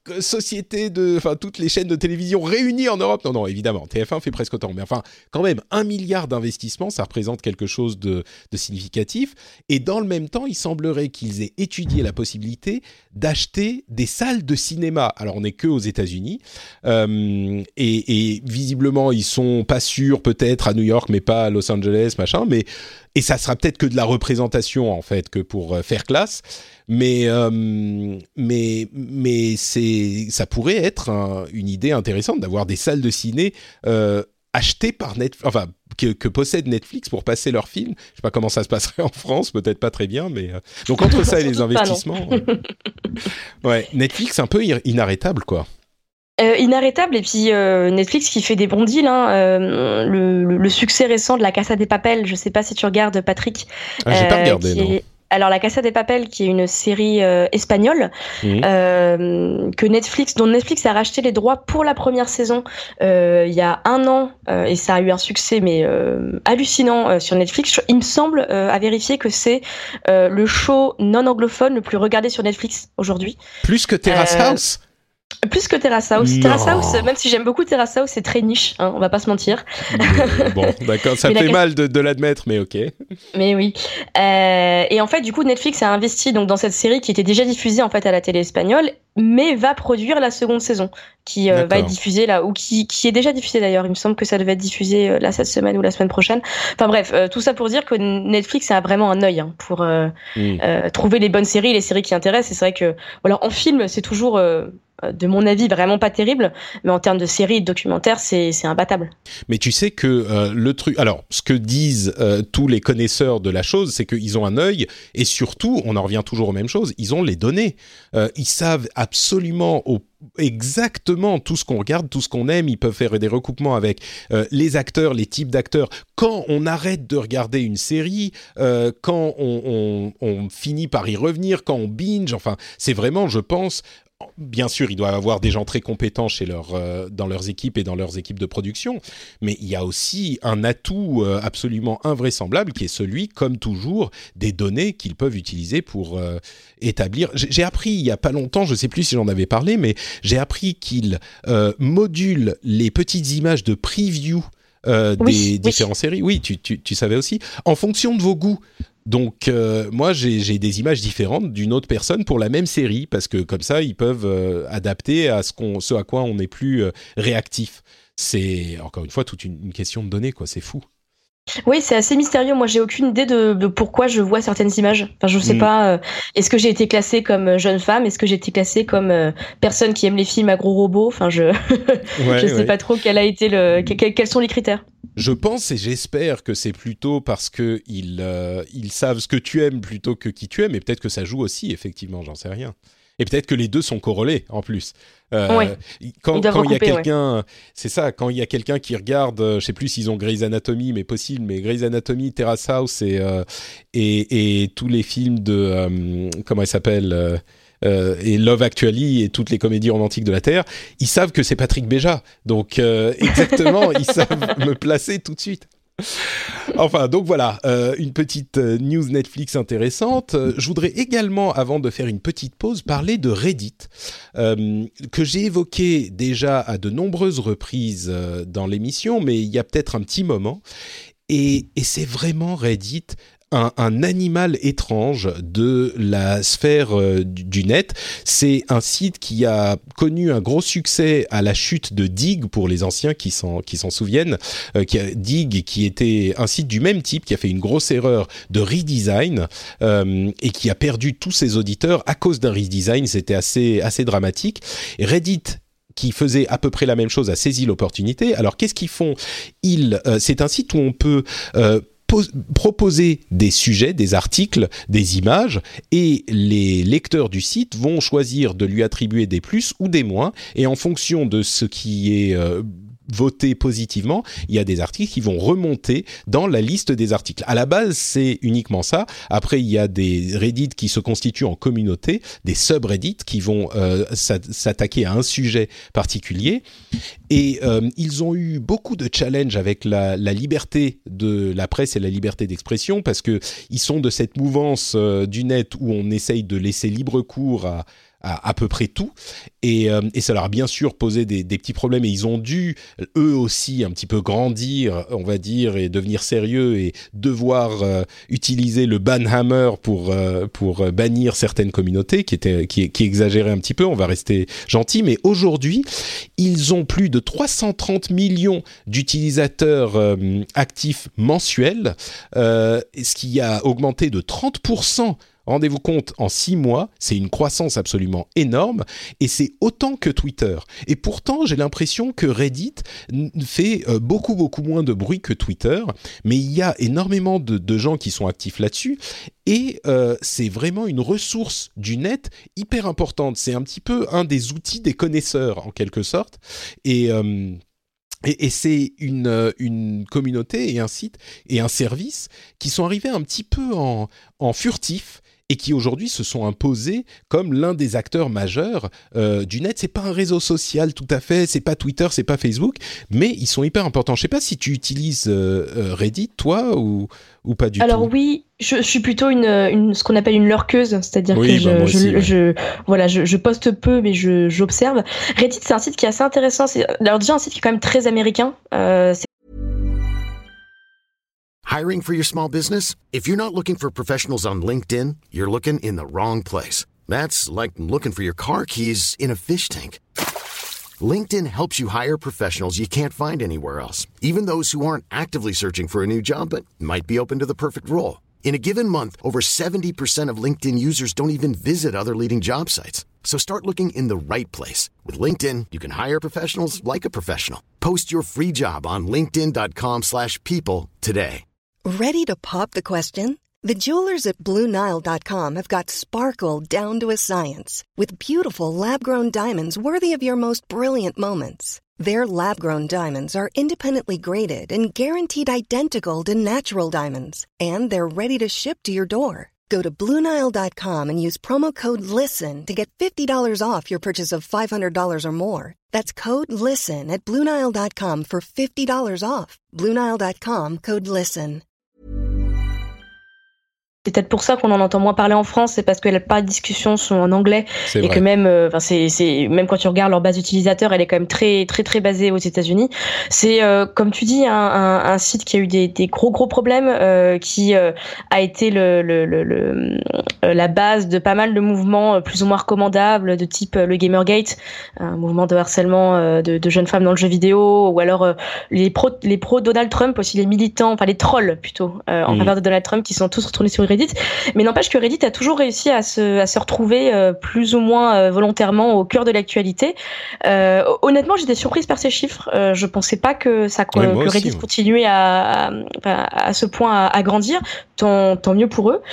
sociétés de, enfin toutes les chaînes de télévision réunies en Europe. Non, non, évidemment, T F un fait presque autant, mais enfin, quand même, un milliard d'investissements, ça représente quelque chose de, de significatif. Et dans le même temps, il semblerait qu'ils aient étudié la possibilité d'acheter des salles de cinéma. Alors, on n'est que aux États-Unis, euh, et, et visiblement, ils sont pas sûrs, peut-être à New York, mais pas à Los Angeles, machin. Mais et ça sera peut-être que de la représentation en fait, que pour faire classe. Mais euh, mais mais c'est ça pourrait être un, une idée intéressante d'avoir des salles de ciné euh, achetées par Netflix, enfin que, que possède Netflix pour passer leurs films. Je sais pas comment ça se passerait en France, peut-être pas très bien, mais euh, donc entre ça et les investissements, euh, ouais, Netflix un peu inarrêtable quoi. Euh, inarrêtable, et puis euh, Netflix qui fait des bons deals, hein, euh, le, le succès récent de La Casa de Papel, je sais pas si tu regardes Patrick. Ah, j'ai euh, pas regardé, non. Est... Alors La Casa de Papel, qui est une série euh, espagnole mmh. euh, que Netflix, dont Netflix a racheté les droits pour la première saison euh, il y a un an, euh, et ça a eu un succès mais euh, hallucinant euh, sur Netflix. Il me semble euh, à vérifier que c'est euh, le show non anglophone le plus regardé sur Netflix aujourd'hui. Plus que Terrace euh, House. Plus que Terrace House. Non. Terrace House, même si j'aime beaucoup Terrace House, c'est très niche, hein, on va pas se mentir. Mais, bon, d'accord, ça mais fait mal de, de l'admettre, mais ok. Mais oui. Euh, et en fait, du coup, Netflix a investi donc dans cette série qui était déjà diffusée en fait à la télé espagnole, mais va produire la seconde saison, qui euh, va être diffusée là, ou qui, qui est déjà diffusée d'ailleurs. Il me semble que ça devait être diffusé euh, là cette semaine ou la semaine prochaine. Enfin bref, euh, tout ça pour dire que Netflix a vraiment un œil hein, pour euh, mm. euh, trouver les bonnes séries, les séries qui intéressent. Et c'est vrai que voilà, en film, c'est toujours euh, de mon avis, vraiment pas terrible, mais en termes de séries et de documentaires, c'est, c'est imbattable. Mais tu sais que euh, le truc... Alors, ce que disent euh, tous les connaisseurs de la chose, c'est qu'ils ont un œil, et surtout, on en revient toujours aux mêmes choses, ils ont les données. Euh, ils savent absolument au exactement tout ce qu'on regarde, tout ce qu'on aime. Ils peuvent faire des recoupements avec euh, les acteurs, les types d'acteurs. Quand on arrête de regarder une série, euh, quand on, on, on finit par y revenir, quand on binge, enfin, c'est vraiment, je pense... Bien sûr, ils doivent avoir des gens très compétents chez leur, euh, dans leurs équipes et dans leurs équipes de production, mais il y a aussi un atout euh, absolument invraisemblable qui est celui, comme toujours, des données qu'ils peuvent utiliser pour euh, établir... J'ai, j'ai appris il y a pas longtemps, je ne sais plus si j'en avais parlé, mais j'ai appris qu'ils euh, modulent les petites images de preview euh, des oui, différentes oui. séries. Oui, tu, tu, tu savais aussi, en fonction de vos goûts. Donc, euh, moi, j'ai, j'ai des images différentes d'une autre personne pour la même série, parce que comme ça, ils peuvent euh, adapter à ce, qu'on, ce à quoi on est plus euh, réactif. C'est, encore une fois, toute une, une question de données, quoi. C'est fou. Oui, c'est assez mystérieux. Moi, j'ai aucune idée de, de pourquoi je vois certaines images. Enfin, je sais mmh. pas. Euh, est-ce que j'ai été classée comme jeune femme ? Est-ce que j'ai été classée comme euh, personne qui aime les films à gros robots ? Enfin, je ouais, je sais ouais. pas trop quel a été le quel, quels sont les critères. Je pense et j'espère que c'est plutôt parce que ils euh, ils savent ce que tu aimes plutôt que qui tu aimes. Et peut-être que ça joue aussi. Effectivement, j'en sais rien. Et peut-être que les deux sont corrélés en plus. Euh, ouais. Quand quand il y a quelqu'un, ouais. c'est ça, quand il y a quelqu'un qui regarde, euh, je sais plus s'ils ont Grey's Anatomy, mais possible, mais Grey's Anatomy, Terrace House et euh, et, et tous les films de euh, comment il s'appelle euh, euh, et Love Actually et toutes les comédies romantiques de la Terre, ils savent que c'est Patrick Béja, donc euh, exactement, ils savent me placer tout de suite. Enfin, donc voilà, euh, une petite euh, news Netflix intéressante. Euh, je voudrais également, avant de faire une petite pause, parler de Reddit, euh, que j'ai évoqué déjà à de nombreuses reprises euh, dans l'émission, mais il y a peut-être un petit moment. Et, et c'est vraiment Reddit... Un, un animal étrange de la sphère euh, du, du net. C'est un site qui a connu un gros succès à la chute de Digg, pour les anciens qui s'en, qui s'en souviennent. Euh, qui a, Digg, qui était un site du même type, qui a fait une grosse erreur de redesign euh, et qui a perdu tous ses auditeurs à cause d'un redesign. C'était assez, assez dramatique. Et Reddit, qui faisait à peu près la même chose, a saisi l'opportunité. Alors, qu'est-ce qu'ils font ? Ils, euh, c'est un site où on peut... Euh, proposer des sujets, des articles, des images, et les lecteurs du site vont choisir de lui attribuer des plus ou des moins, et en fonction de ce qui est euh, voté positivement, il y a des articles qui vont remonter dans la liste des articles. À la base, c'est uniquement ça. Après, il y a des Reddit qui se constituent en communauté, des subreddits qui vont euh, s'attaquer à un sujet particulier. Et euh, ils ont eu beaucoup de challenges avec la, la liberté de la presse et la liberté d'expression, parce que ils sont de cette mouvance euh, du net où on essaye de laisser libre cours à à à peu près tout, et, euh, et ça leur a bien sûr posé des, des petits problèmes, et ils ont dû eux aussi un petit peu grandir, on va dire, et devenir sérieux et devoir euh, utiliser le banhammer pour euh, pour bannir certaines communautés qui étaient qui, qui exagéraient un petit peu. On va rester gentil, mais aujourd'hui ils ont plus de trois cent trente millions d'utilisateurs euh, actifs mensuels, euh, ce qui a augmenté de trente pour cent. Rendez-vous compte, en six mois, c'est une croissance absolument énorme, et c'est autant que Twitter. Et pourtant, j'ai l'impression que Reddit fait euh, beaucoup, beaucoup moins de bruit que Twitter, mais il y a énormément de, de gens qui sont actifs là-dessus, et euh, c'est vraiment une ressource du net hyper importante. C'est un petit peu un des outils des connaisseurs, en quelque sorte, et... Euh, Et, et c'est une, une communauté et un site et un service qui sont arrivés un petit peu en, en furtif, et qui aujourd'hui se sont imposés comme l'un des acteurs majeurs euh, du net. C'est pas un réseau social tout à fait, c'est pas Twitter, c'est pas Facebook, mais ils sont hyper importants. Je sais pas si tu utilises euh, Reddit, toi, ou, ou pas du Alors tout. oui, je, je suis plutôt une, une ce qu'on appelle une lurkeuse, c'est-à-dire Oui, que bah, je, moi je, aussi, ouais. je voilà, je, je poste peu, mais je j'observe. Reddit, c'est un site qui est assez intéressant. C'est alors déjà un site qui est quand même très américain. Euh, c'est Hiring for your small business? If you're not looking for professionals on LinkedIn, you're looking in the wrong place. That's like looking for your car keys in a fish tank. LinkedIn helps you hire professionals you can't find anywhere else, even those who aren't actively searching for a new job but might be open to the perfect role. In a given month, over seventy percent of LinkedIn users don't even visit other leading job sites. So start looking in the right place. With LinkedIn, you can hire professionals like a professional. Post your free job on linkedin.com slash people today. Ready to pop the question? The jewelers at Blue Nile dot com have got sparkle down to a science with beautiful lab-grown diamonds worthy of your most brilliant moments. Their lab-grown diamonds are independently graded and guaranteed identical to natural diamonds, and they're ready to ship to your door. Go to Blue Nile dot com and use promo code LISTEN to get fifty dollars off your purchase of five hundred dollars or more. That's code LISTEN at Blue Nile dot com for fifty dollars off. Blue Nile dot com, code LISTEN. C'est peut-être pour ça qu'on en entend moins parler en France, c'est parce que la plupart des discussions sont en anglais, C'est et vrai. que même, euh, enfin c'est, c'est même quand tu regardes leur base utilisateur, elle est quand même très très très basée aux États-Unis. C'est euh, comme tu dis un, un, un site qui a eu des, des gros gros problèmes, euh, qui euh, a été le, le, le, le euh, la base de pas mal de mouvements euh, plus ou moins recommandables, de type euh, le Gamergate, un mouvement de harcèlement euh, de, de jeunes femmes dans le jeu vidéo, ou alors euh, les pros les pros Donald Trump aussi, les militants, enfin les trolls plutôt euh, en Mmh. faveur de Donald Trump, qui sont tous retournés sur Reddit. Mais n'empêche que Reddit a toujours réussi à se, à se retrouver euh, plus ou moins euh, volontairement au cœur de l'actualité. Euh, honnêtement, j'étais surprise par ces chiffres. Euh, je pensais pas que ça Ouais, moi que aussi, Reddit ouais. continuait à, à, enfin, à ce point à, à grandir. Tant, tant mieux pour eux.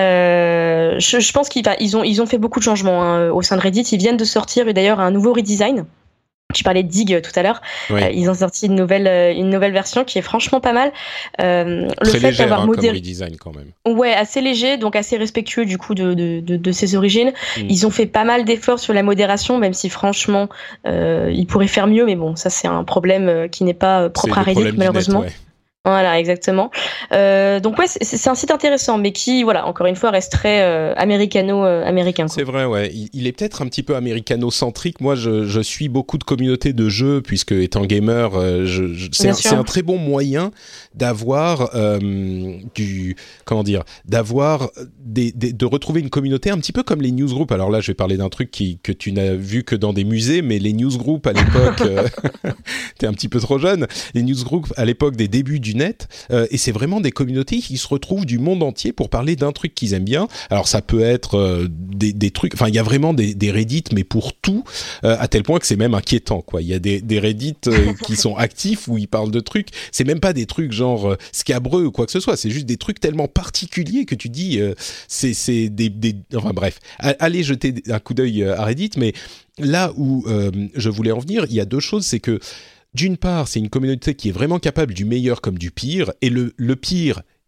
Euh, je, je pense qu'ils ils ont, ils ont fait beaucoup de changements hein, au sein de Reddit. Ils viennent de sortir et d'ailleurs un nouveau redesign. Tu parlais de Dig tout à l'heure. Oui. Euh, ils ont sorti une nouvelle, euh, une nouvelle version qui est franchement pas mal. Euh, le Très fait légère d'avoir hein, comme modéré, redesign quand même. ouais, assez léger, donc assez respectueux du coup de de de, de ses origines. Mm. Ils ont fait pas mal d'efforts sur la modération, même si franchement, euh, ils pourraient faire mieux, mais bon, ça c'est un problème euh, qui n'est pas euh, propre C'est à le Reddit problème du net, malheureusement. ouais. Voilà, exactement. Euh, donc ouais, c'est, c'est un site intéressant, mais qui, voilà, encore une fois, reste très euh, américano-américain. C'est vrai, ouais. Il, il est peut-être un petit peu américano-centrique. Moi, je, je suis beaucoup de communautés de jeux, puisque étant gamer, euh, je, je, c'est, un, c'est un très bon moyen d'avoir euh, du, comment dire, d'avoir des, des, de retrouver une communauté un petit peu comme les newsgroups. Alors là, je vais parler d'un truc qui, que tu n'as vu que dans des musées, mais les newsgroups à l'époque, euh, t'es un petit peu trop jeune. Les newsgroups à l'époque des débuts du net, euh, et c'est vraiment des communautés qui se retrouvent du monde entier pour parler d'un truc qu'ils aiment bien. Alors ça peut être euh, des, des trucs, enfin il y a vraiment des, des Reddit, mais pour tout, euh, à tel point que c'est même inquiétant, quoi. Il y a des, des Reddit euh, qui sont actifs où ils parlent de trucs. C'est même pas des trucs genre euh, scabreux ou quoi que ce soit. C'est juste des trucs tellement particuliers que tu dis, euh, c'est, c'est des, des, enfin bref. Allez jeter un coup d'œil à Reddit, mais là où euh, je voulais en venir, il y a deux choses, c'est que d'une part, c'est une communauté qui est vraiment capable du meilleur comme du pire, et le, le pire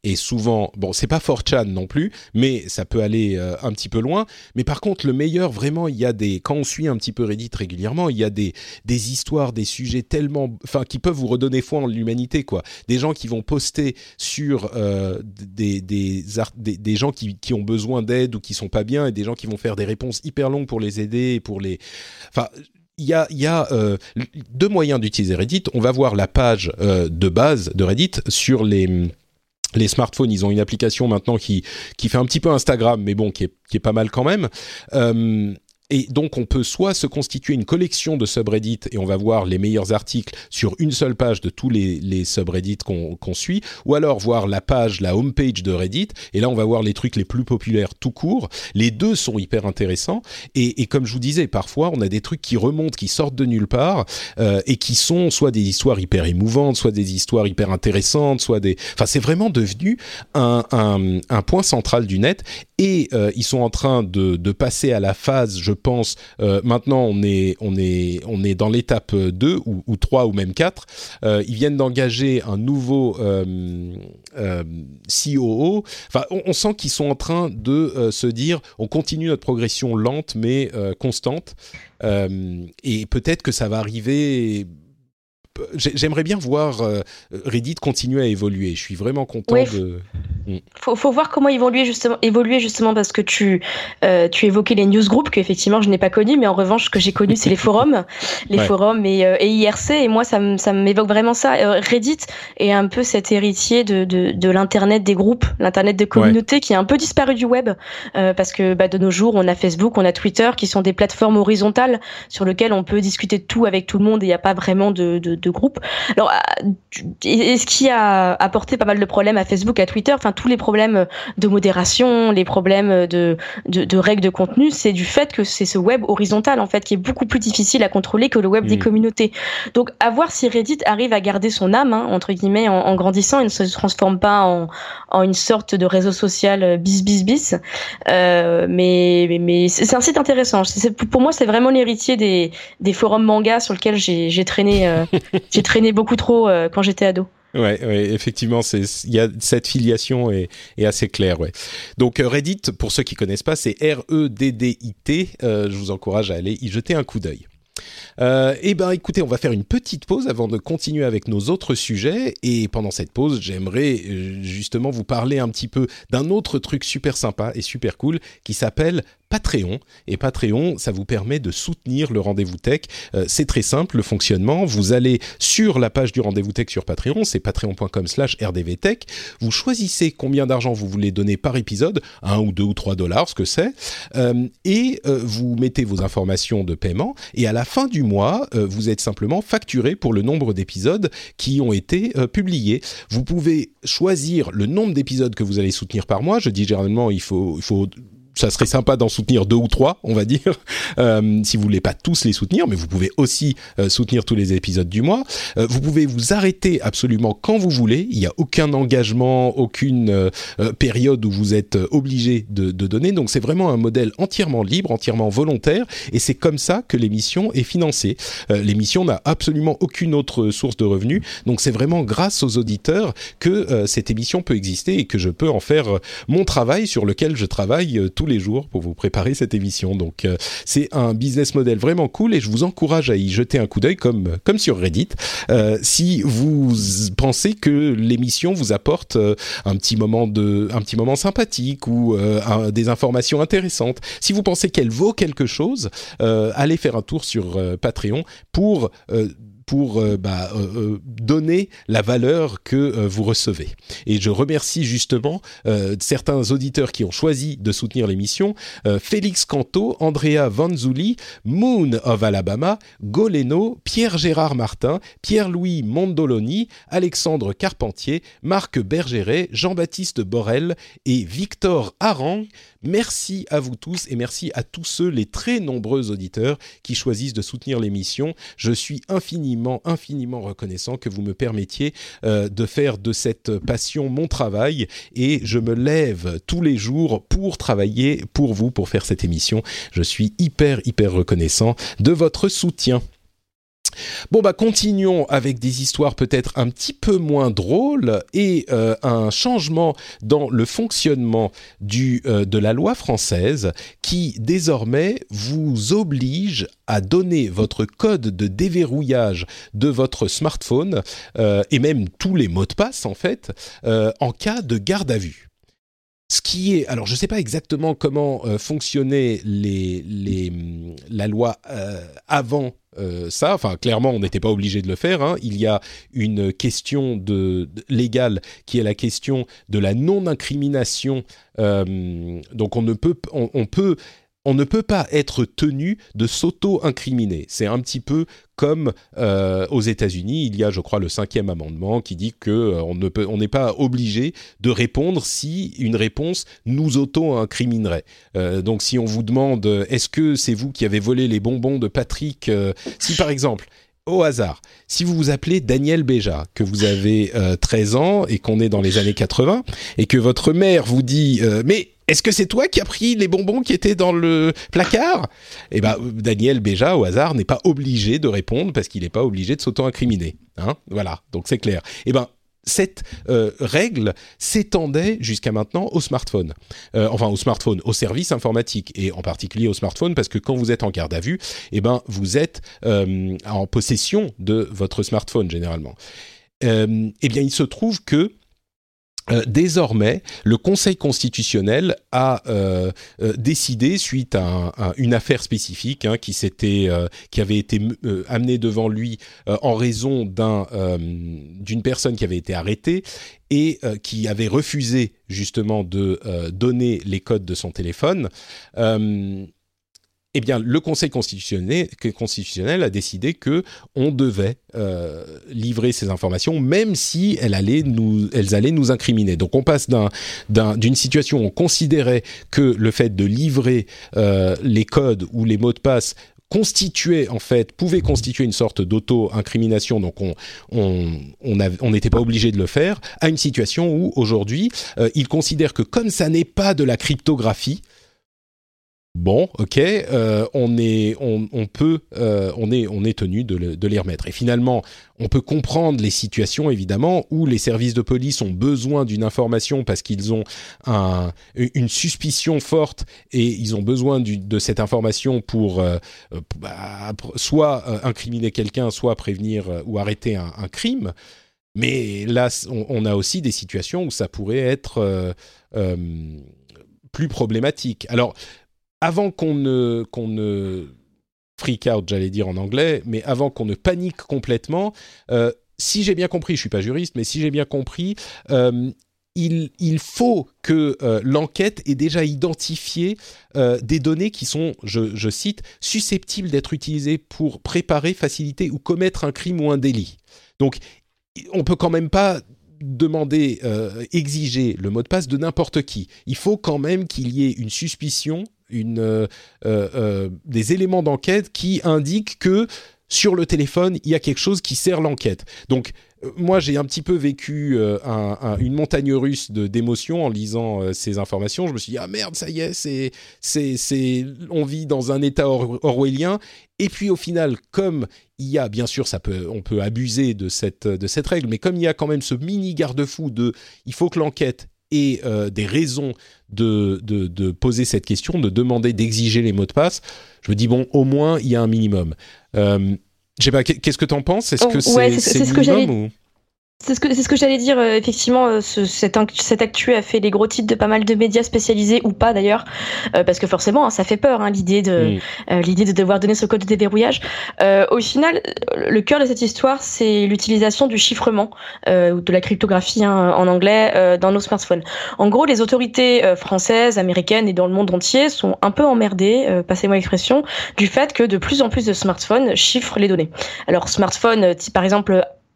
est souvent, bon, c'est pas four chan non plus, mais ça peut aller euh, un petit peu loin. Mais par contre, le meilleur, vraiment, il y a des, quand on suit un petit peu Reddit régulièrement, il y a des des histoires, des sujets tellement, enfin, qui peuvent vous redonner foi en l'humanité, quoi. Des gens qui vont poster sur euh, des des, art, des des gens qui qui ont besoin d'aide ou qui sont pas bien, et des gens qui vont faire des réponses hyper longues pour les aider, pour les, enfin. Il y a, il y a euh, deux moyens d'utiliser Reddit. On va voir la page euh, de base de Reddit sur les les smartphones. Ils ont une application maintenant qui qui fait un petit peu Instagram, mais bon, qui est qui est pas mal quand même. Euh, Et donc, on peut soit se constituer une collection de subreddits et on va voir les meilleurs articles sur une seule page de tous les, les subreddits qu'on, qu'on suit, ou alors voir la page, la homepage de Reddit, et là, on va voir les trucs les plus populaires tout court. Les deux sont hyper intéressants, et, et comme je vous disais, parfois, on a des trucs qui remontent, qui sortent de nulle part, euh, et qui sont soit des histoires hyper émouvantes, soit des histoires hyper intéressantes, soit des... Enfin, c'est vraiment devenu un, un, un point central du net, et euh, ils sont en train de, de passer à la phase, je pense, euh, maintenant on est, on, est, on est dans l'étape deux ou, ou trois ou même quatre, euh, ils viennent d'engager un nouveau euh, euh, C O O, enfin on, on sent qu'ils sont en train de euh, se dire on continue notre progression lente mais euh, constante, euh, et peut-être que ça va arriver... J'aimerais bien voir euh, Reddit continuer à évoluer. Je suis vraiment content oui, de... Faut, faut voir comment évoluer justement, évoluer justement parce que tu, euh, tu évoquais les newsgroups que effectivement je n'ai pas connus, mais en revanche ce que j'ai connu c'est les forums, les ouais. forums et, euh, et I R C, et moi ça, m- ça m'évoque vraiment ça. Euh, Reddit est un peu cet héritier de, de, de l'internet des groupes, l'internet des communautés ouais. qui est un peu disparu du web euh, parce que bah, de nos jours on a Facebook, on a Twitter qui sont des plateformes horizontales sur lesquelles on peut discuter de tout avec tout le monde et il n'y a pas vraiment de, de, de groupe. Alors, et ce qui a apporté pas mal de problèmes à Facebook, à Twitter, enfin tous les problèmes de modération, les problèmes de, de, de règles de contenu, c'est du fait que c'est ce web horizontal en fait qui est beaucoup plus difficile à contrôler que le web mmh. des communautés. Donc, à voir si Reddit arrive à garder son âme hein, entre guillemets en, en grandissant et ne se transforme pas en, en une sorte de réseau social bis bis bis. Euh, mais, mais mais c'est un site intéressant. C'est, pour moi, c'est vraiment l'héritier des des forums manga sur lesquels j'ai j'ai traîné. Euh, J'ai traîné beaucoup trop euh, quand j'étais ado. Ouais, ouais, effectivement, c'est il y a cette filiation est, est assez claire, ouais. Donc euh, Reddit, pour ceux qui connaissent pas, c'est R E D D I T. Euh, je vous encourage à aller y jeter un coup d'œil. Euh, et ben écoutez, on va faire une petite pause avant de continuer avec nos autres sujets, et pendant cette pause, j'aimerais euh, justement vous parler un petit peu d'un autre truc super sympa et super cool qui s'appelle Patreon. Et Patreon, ça vous permet de soutenir le Rendez-vous Tech. Euh, c'est très simple, le fonctionnement. Vous allez sur la page du Rendez-vous Tech sur Patreon, c'est patreon.com slash rdvtech. Vous choisissez combien d'argent vous voulez donner par épisode, un ou deux ou trois dollars, ce que c'est, euh, et euh, vous mettez vos informations de paiement, et à la fin du mois, euh, vous êtes simplement facturé pour le nombre d'épisodes qui ont été euh, publiés. Vous pouvez choisir le nombre d'épisodes que vous allez soutenir par mois. Je dis généralement, il faut... Il faut ça serait sympa d'en soutenir deux ou trois, on va dire, euh, si vous voulez pas tous les soutenir, mais vous pouvez aussi euh, soutenir tous les épisodes du mois. Euh, vous pouvez vous arrêter absolument quand vous voulez. Il n'y a aucun engagement, aucune euh, période où vous êtes obligé de, de donner. Donc c'est vraiment un modèle entièrement libre, entièrement volontaire, et c'est comme ça que l'émission est financée. Euh, l'émission n'a absolument aucune autre source de revenus, donc c'est vraiment grâce aux auditeurs que euh, cette émission peut exister et que je peux en faire euh, mon travail sur lequel je travaille euh, tous les jours pour vous préparer cette émission. Donc euh, c'est un business model vraiment cool et je vous encourage à y jeter un coup d'œil comme comme sur Reddit. Euh, si vous pensez que l'émission vous apporte euh, un petit moment de un petit moment sympathique ou euh, un, des informations intéressantes, si vous pensez qu'elle vaut quelque chose, euh, allez faire un tour sur euh, Patreon pour euh, pour euh, bah, euh, donner la valeur que euh, vous recevez. Et je remercie justement euh, certains auditeurs qui ont choisi de soutenir l'émission. Euh, Félix Canto, Andrea Vanzuli, Moon of Alabama, Goleno, Pierre-Gérard Martin, Pierre-Louis Mondoloni, Alexandre Carpentier, Marc Bergeret, Jean-Baptiste Borel et Victor Harang. Merci à vous tous et merci à tous ceux, les très nombreux auditeurs qui choisissent de soutenir l'émission. Je suis infiniment, infiniment reconnaissant que vous me permettiez euh, de faire de cette passion mon travail, et je me lève tous les jours pour travailler pour vous, pour faire cette émission. Je suis hyper, hyper reconnaissant de votre soutien. Bon bah continuons avec des histoires peut-être un petit peu moins drôles et euh, un changement dans le fonctionnement du, euh, de la loi française qui désormais vous oblige à donner votre code de déverrouillage de votre smartphone euh, et même tous les mots de passe en fait euh, en cas de garde à vue. Ce qui est, alors je ne sais pas exactement comment euh, fonctionnait les, les, la loi euh, avant euh, ça. Enfin, clairement, on n'était pas obligé de le faire. Hein. Il y a une question de, de, légale qui est la question de la non-incrimination. Euh, donc, on ne peut, on, on peut. On ne peut pas être tenu de s'auto-incriminer. C'est un petit peu comme euh, aux États-Unis, il y a, je crois, le cinquième amendement qui dit que euh, on ne peut, on n'est pas obligé de répondre si une réponse nous auto-incriminerait. Euh, donc, si on vous demande, est-ce que c'est vous qui avez volé les bonbons de Patrick euh, si par exemple, au hasard, si vous vous appelez Daniel Béja, que vous avez euh, treize ans et qu'on est dans les années quatre-vingts, et que votre mère vous dit euh, « Mais est-ce que c'est toi qui as pris les bonbons qui étaient dans le placard ?» Eh ben, Daniel Béja, au hasard, n'est pas obligé de répondre parce qu'il n'est pas obligé de s'auto-incriminer. Hein, voilà, donc c'est clair. Eh ben, cette euh, règle s'étendait jusqu'à maintenant au smartphone, euh, enfin au smartphone, aux services informatiques et en particulier au smartphone parce que quand vous êtes en garde à vue, eh ben vous êtes euh, en possession de votre smartphone généralement. Euh, eh bien, il se trouve que Euh, désormais, le Conseil constitutionnel a euh, euh, décidé, suite à, un, à une affaire spécifique hein, qui s'était, euh, qui avait été euh, amenée devant lui euh, en raison d'un, euh, d'une personne qui avait été arrêtée et euh, qui avait refusé justement de euh, donner les codes de son téléphone. Euh, Eh bien, le Conseil constitutionnel, constitutionnel a décidé que on devait euh, livrer ces informations, même si elles allaient nous, elles allaient nous incriminer. Donc, on passe d'un, d'un, d'une situation où on considérait que le fait de livrer euh, les codes ou les mots de passe constituait en fait, pouvait constituer une sorte d'auto-incrimination, donc on on on on n'était pas obligé de le faire, à une situation où aujourd'hui, euh, ils considèrent que comme ça n'est pas de la cryptographie. Bon, ok, euh, on est, on, on peut, euh, on est, on est tenu de, le, de les remettre. Et finalement, on peut comprendre les situations évidemment où les services de police ont besoin d'une information parce qu'ils ont un, une suspicion forte et ils ont besoin du, de cette information pour euh, bah, soit euh, incriminer quelqu'un, soit prévenir euh, ou arrêter un, un crime. Mais là, on, on a aussi des situations où ça pourrait être euh, euh, plus problématique. Alors. Avant qu'on ne, qu'on ne freak out, j'allais dire en anglais, mais avant qu'on ne panique complètement, euh, si j'ai bien compris, je ne suis pas juriste, mais si j'ai bien compris, euh, il, il faut que euh, l'enquête ait déjà identifié euh, des données qui sont, je, je cite, susceptibles d'être utilisées pour préparer, faciliter ou commettre un crime ou un délit. Donc, on ne peut quand même pas demander, euh, exiger le mot de passe de n'importe qui. Il faut quand même qu'il y ait une suspicion, une, euh, euh, des éléments d'enquête qui indiquent que sur le téléphone, il y a quelque chose qui sert l'enquête. Donc, euh, moi, j'ai un petit peu vécu euh, un, un, une montagne russe de, d'émotions en lisant euh, ces informations. Je me suis dit, ah merde, ça y est, c'est, c'est, c'est, on vit dans un état or- orwellien. Et puis, au final, comme il y a, bien sûr, ça peut, on peut abuser de cette, de cette règle, mais comme il y a quand même ce mini garde-fou de, il faut que l'enquête ait euh, des raisons de, de, de poser cette question, de demander, d'exiger les mots de passe, je me dis, bon, au moins, il y a un minimum. Euh, je sais pas, qu'est-ce que t'en penses ? Est-ce que c'est, ouais, c'est, c'est, c'est c'est ce que j'allais... ou... C'est ce que c'est ce que j'allais dire. Euh, effectivement, euh, ce, cet, cet actu a fait les gros titres de pas mal de médias spécialisés ou pas d'ailleurs, euh, parce que forcément, hein, ça fait peur, hein, l'idée de mmh. euh, l'idée de devoir donner ce code de déverrouillage. Euh, au final, le cœur de cette histoire, c'est l'utilisation du chiffrement euh, ou de la cryptographie hein, en anglais euh, dans nos smartphones. En gros, les autorités euh, françaises, américaines et dans le monde entier sont un peu emmerdées, euh, passez-moi l'expression, du fait que de plus en plus de smartphones chiffrent les données. Alors, smartphone, type, par exemple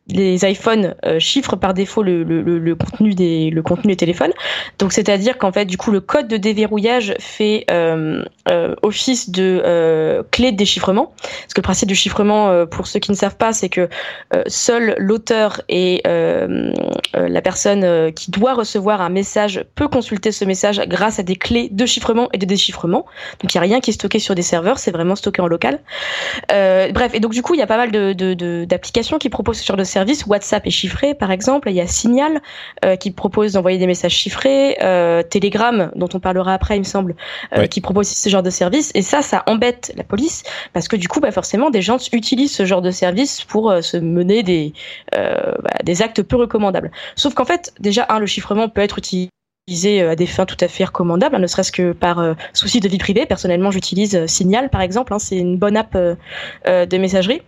les iPhones euh, chiffrent par défaut le, le, le, le contenu des le contenu des téléphones. Donc c'est-à-dire qu'en fait du coup le code de déverrouillage fait euh, euh, office de euh, clé de déchiffrement. Parce que le principe du chiffrement, euh, pour ceux qui ne savent pas, c'est que euh, seul l'auteur et euh, euh, la personne euh, qui doit recevoir un message peut consulter ce message grâce à des clés de chiffrement et de déchiffrement. Donc il y a rien qui est stocké sur des serveurs, c'est vraiment stocké en local. Euh, bref, et donc du coup il y a pas mal de, de, de d'applications qui proposent ce genre de service. WhatsApp est chiffré, par exemple. Il y a Signal euh, qui propose d'envoyer des messages chiffrés. Euh, Telegram, dont on parlera après, il me semble, euh, ouais. qui propose ce genre de service. Et ça, ça embête la police parce que du coup, bah, forcément, des gens utilisent ce genre de service pour euh, se mener des, euh, bah, des actes peu recommandables. Sauf qu'en fait, déjà, un, le chiffrement peut être utilisé à des fins tout à fait recommandables, hein, ne serait-ce que par euh, souci de vie privée. Personnellement, j'utilise euh, Signal, par exemple. Hein, c'est une bonne app euh, euh, de messagerie.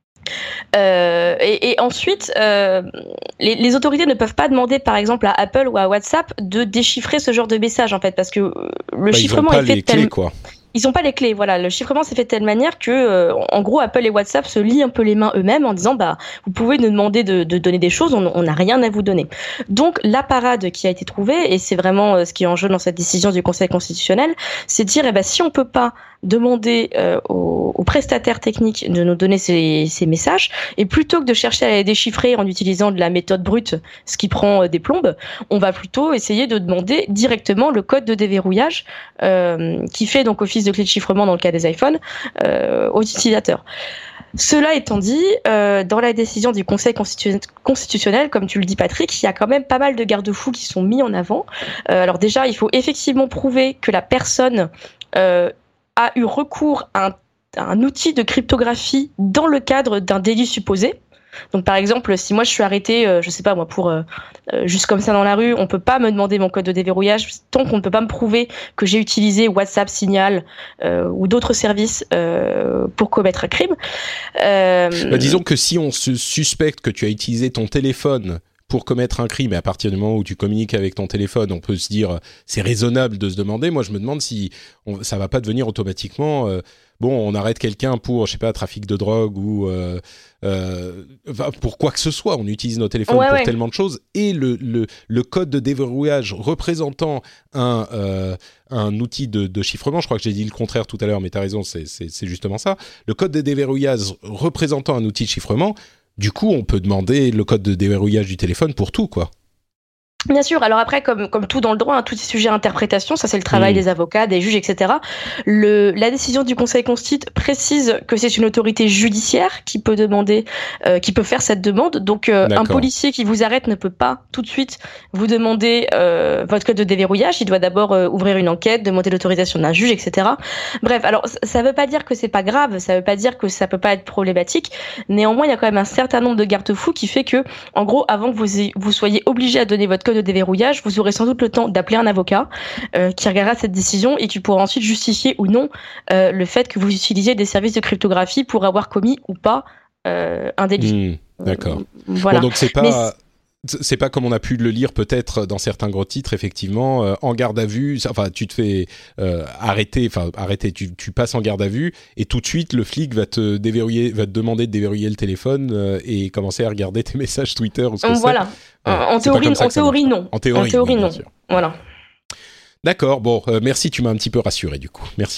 Euh, et, et ensuite, euh, les, les autorités ne peuvent pas demander, par exemple, à Apple ou à WhatsApp de déchiffrer ce genre de message, en fait, parce que le bah, chiffrement ils ont pas est fait les tel... clés, quoi. Ils ont pas les clés, voilà. Le chiffrement s'est fait de telle manière que, euh, en gros, Apple et WhatsApp se lient un peu les mains eux-mêmes en disant, bah, vous pouvez nous demander de, de donner des choses, on n'a rien à vous donner. Donc, la parade qui a été trouvée, et c'est vraiment euh, ce qui est en jeu dans cette décision du Conseil constitutionnel, c'est de dire, eh ben, si on peut pas demander euh, aux, aux prestataires techniques de nous donner ces, ces messages, et plutôt que de chercher à les déchiffrer en utilisant de la méthode brute, ce qui prend euh, des plombes, on va plutôt essayer de demander directement le code de déverrouillage euh, qui fait donc office de clé de chiffrement dans le cas des iPhones euh, aux utilisateurs. Cela étant dit, euh, dans la décision du Conseil constitu- constitutionnel, comme tu le dis Patrick, il y a quand même pas mal de garde-fous qui sont mis en avant. Euh, alors déjà, il faut effectivement prouver que la personne euh, a eu recours à un, à un outil de cryptographie dans le cadre d'un délit supposé. Donc par exemple, si moi je suis arrêtée, euh, je sais pas moi, pour euh, euh, juste comme ça dans la rue, on peut pas me demander mon code de déverrouillage tant qu'on ne peut pas me prouver que j'ai utilisé WhatsApp, Signal euh, ou d'autres services euh, pour commettre un crime. Euh... Bah, disons que si on se suspecte que tu as utilisé ton téléphone pour commettre un crime, et à partir du moment où tu communiques avec ton téléphone, on peut se dire c'est raisonnable de se demander. Moi, je me demande si on, ça va pas devenir automatiquement euh, bon, on arrête quelqu'un pour, je sais pas, trafic de drogue ou euh, euh, pour quoi que ce soit. On utilise nos téléphones ouais, pour ouais. tellement de choses, et le le le code de déverrouillage représentant un euh, un outil de, de chiffrement. Je crois que j'ai dit le contraire tout à l'heure, mais t'as raison, c'est c'est c'est justement ça. Le code de déverrouillage représentant un outil de chiffrement. Du coup, on peut demander le code de déverrouillage du téléphone pour tout, quoi. Bien sûr. Alors après, comme comme tout dans le droit, hein, tout est sujet à interprétation. Ça, c'est le travail mmh. des avocats, des juges, et cetera. Le la décision du Conseil constitue précise que c'est une autorité judiciaire qui peut demander, euh, qui peut faire cette demande. Donc, euh, un policier qui vous arrête ne peut pas tout de suite vous demander euh, votre code de déverrouillage. Il doit d'abord euh, ouvrir une enquête, demander l'autorisation d'un juge, et cetera. Bref, alors ça veut pas dire que c'est pas grave. Ça veut pas dire que ça peut pas être problématique. Néanmoins, il y a quand même un certain nombre de garde-fous qui fait que, en gros, avant que vous vous soyez obligé à donner votre code de déverrouillage, vous aurez sans doute le temps d'appeler un avocat euh, qui regardera cette décision et qui pourra ensuite justifier ou non euh, le fait que vous utilisiez des services de cryptographie pour avoir commis ou pas euh, un délit. Mmh, d'accord. Euh, voilà. Bon, donc c'est pas... Mais c'est pas comme on a pu le lire peut-être dans certains gros titres, effectivement, euh, en garde à vue, enfin tu te fais euh, arrêter, enfin arrêter, tu, tu passes en garde à vue et tout de suite le flic va te déverrouiller, va te demander de déverrouiller le téléphone euh, et commencer à regarder tes messages Twitter ou ce que voilà. c'est. Voilà. En, en théorie, en théorie non. En théorie, en théorie oui, non. Bien sûr. Voilà. D'accord, bon, euh, merci, tu m'as un petit peu rassuré du coup, merci.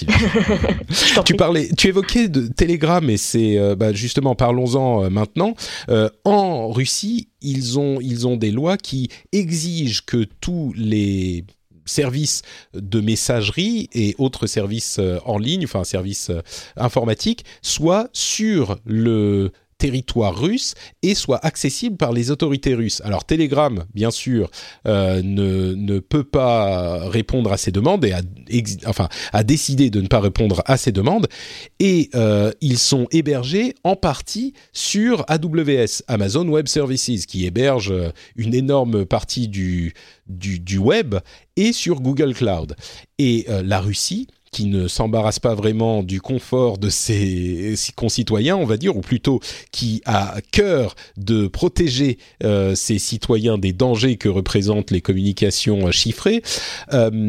tu parlais, tu évoquais de Telegram et c'est euh, bah, justement, parlons-en euh, maintenant. Euh, en Russie, ils ont ils ont des lois qui exigent que tous les services de messagerie et autres services euh, en ligne, enfin services euh, informatiques, soient sur le territoire russe et soit accessible par les autorités russes. Alors Telegram, bien sûr, euh, ne ne peut pas répondre à ces demandes et a ex- enfin a décidé de ne pas répondre à ces demandes et euh, ils sont hébergés en partie sur A W S, Amazon Web Services, qui héberge une énorme partie du du, du web, et sur Google Cloud. Et euh, la Russie, qui ne s'embarrasse pas vraiment du confort de ses, ses concitoyens, on va dire, ou plutôt qui a à cœur de protéger euh, ses citoyens des dangers que représentent les communications chiffrées, euh,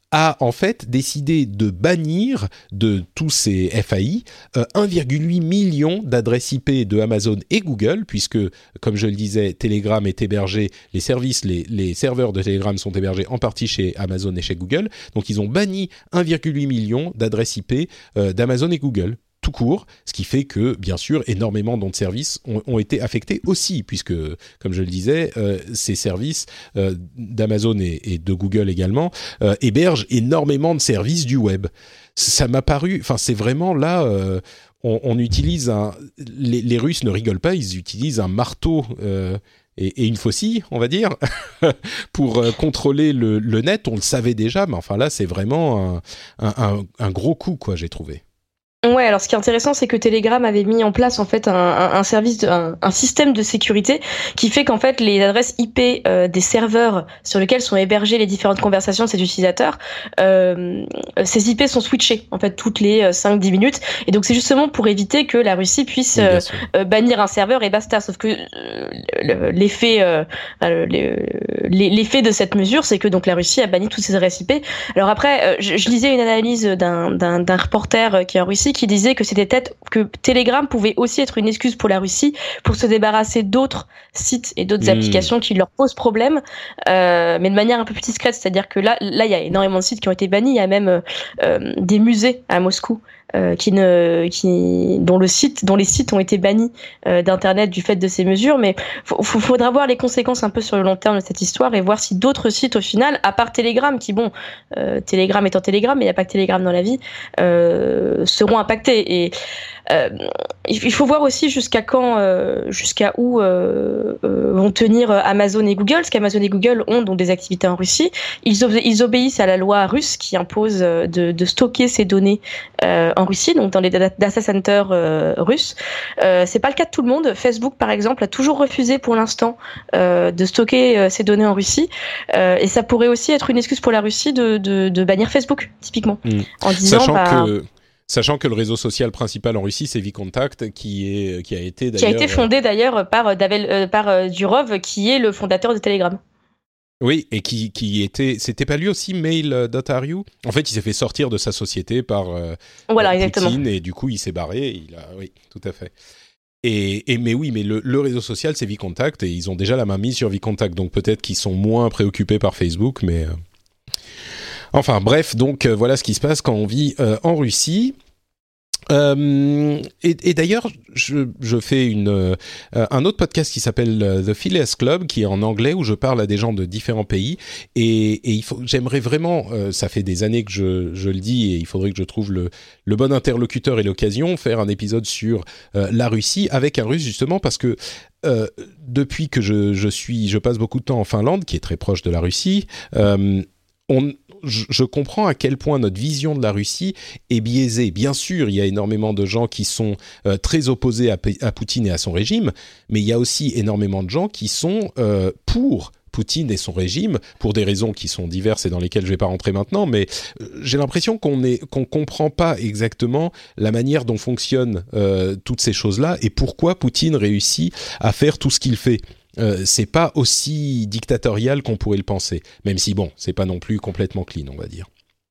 a en fait décidé de bannir de tous ces F A I euh, un virgule huit million d'adresses I P de Amazon et Google, puisque, comme je le disais, Telegram est hébergé, les services, les, les serveurs de Telegram sont hébergés en partie chez Amazon et chez Google. Donc, ils ont banni un virgule huit million d'adresses I P euh, d'Amazon et Google, tout court, ce qui fait que, bien sûr, énormément de services ont, ont été affectés aussi, puisque, comme je le disais, euh, ces services euh, d'Amazon et, et de Google également euh, hébergent énormément de services du web. Ça m'a paru, enfin, c'est vraiment là, euh, on, on utilise un, les, les Russes ne rigolent pas, ils utilisent un marteau euh, et, et une faucille, on va dire, pour euh, contrôler le, le net. On le savait déjà, mais enfin là, c'est vraiment un, un, un, un gros coup, quoi, j'ai trouvé. Ouais, alors ce qui est intéressant, c'est que Telegram avait mis en place en fait un, un, un service, de, un, un système de sécurité qui fait qu'en fait les adresses I P euh, des serveurs sur lesquels sont hébergées les différentes conversations de ces utilisateurs, euh, ces I P sont switchées en fait toutes les cinq dix minutes, et donc c'est justement pour éviter que la Russie puisse euh, euh, bannir un serveur et basta. Sauf que euh, l'effet, euh, l'effet de cette mesure, c'est que donc la Russie a banni toutes ces adresses I P. Alors après, euh, je, je lisais une analyse d'un, d'un, d'un reporter qui est en Russie, qui disait que c'était peut-être que Telegram pouvait aussi être une excuse pour la Russie pour se débarrasser d'autres sites et d'autres mmh. applications qui leur posent problème, euh, mais de manière un peu plus discrète. C'est-à-dire que là, là, il y a énormément de sites qui ont été bannis. Il y a même euh, des musées à Moscou euh, qui ne, qui, dont le site, dont les sites ont été bannis euh, d'internet du fait de ces mesures. Mais faut, faut, faudra voir les conséquences un peu sur le long terme de cette histoire et voir si d'autres sites, au final, à part Telegram, qui bon, euh, Telegram étant Telegram, mais il n'y a pas que Telegram dans la vie, euh, seront impactés. Et euh, il faut voir aussi jusqu'à quand, euh, jusqu'à où euh, euh, vont tenir Amazon et Google, parce qu'Amazon et Google ont donc des activités en Russie. Ils, ob- ils obéissent à la loi russe qui impose de, de stocker ces données euh, en Russie, donc dans les data centers euh, russes. Euh, c'est pas le cas de tout le monde. Facebook, par exemple, a toujours refusé pour l'instant euh, de stocker euh, ces données en Russie, euh, et ça pourrait aussi être une excuse pour la Russie de, de, de bannir Facebook, typiquement, mmh. en disant Sachant bah, que Sachant que le réseau social principal en Russie, c'est VKontakte, qui est qui a été d'ailleurs qui a été fondé d'ailleurs par Davel, euh, par euh, Durov, qui est le fondateur de Telegram. Oui, et qui qui était, c'était pas lui aussi mail dot r u. En fait, il s'est fait sortir de sa société par euh, voilà, Poutine, exactement. Et du coup, il s'est barré. Et il a, oui, tout à fait. Et, et mais oui, mais le, le réseau social, c'est VKontakte, et ils ont déjà la main mise sur VKontakte, donc peut-être qu'ils sont moins préoccupés par Facebook, mais euh... enfin bref, donc euh, voilà ce qui se passe quand on vit euh, en Russie. Euh, et, et d'ailleurs, je, je fais une, euh, un autre podcast qui s'appelle euh, The Phileas Club, qui est en anglais, où je parle à des gens de différents pays. Et, et il faut, j'aimerais vraiment, euh, ça fait des années que je, je le dis, et il faudrait que je trouve le, le bon interlocuteur et l'occasion, faire un épisode sur euh, la Russie avec un Russe, justement, parce que euh, depuis que je, je suis, je passe beaucoup de temps en Finlande, qui est très proche de la Russie, euh, on Je, je comprends à quel point notre vision de la Russie est biaisée. Bien sûr, il y a énormément de gens qui sont euh, très opposés à, à Poutine et à son régime, mais il y a aussi énormément de gens qui sont euh, pour Poutine et son régime, pour des raisons qui sont diverses et dans lesquelles je ne vais pas rentrer maintenant, mais euh, j'ai l'impression qu'on est, qu'on comprend pas exactement la manière dont fonctionnent euh, toutes ces choses-là et pourquoi Poutine réussit à faire tout ce qu'il fait. Euh, c'est pas aussi dictatorial qu'on pourrait le penser, même si bon, c'est pas non plus complètement clean, on va dire.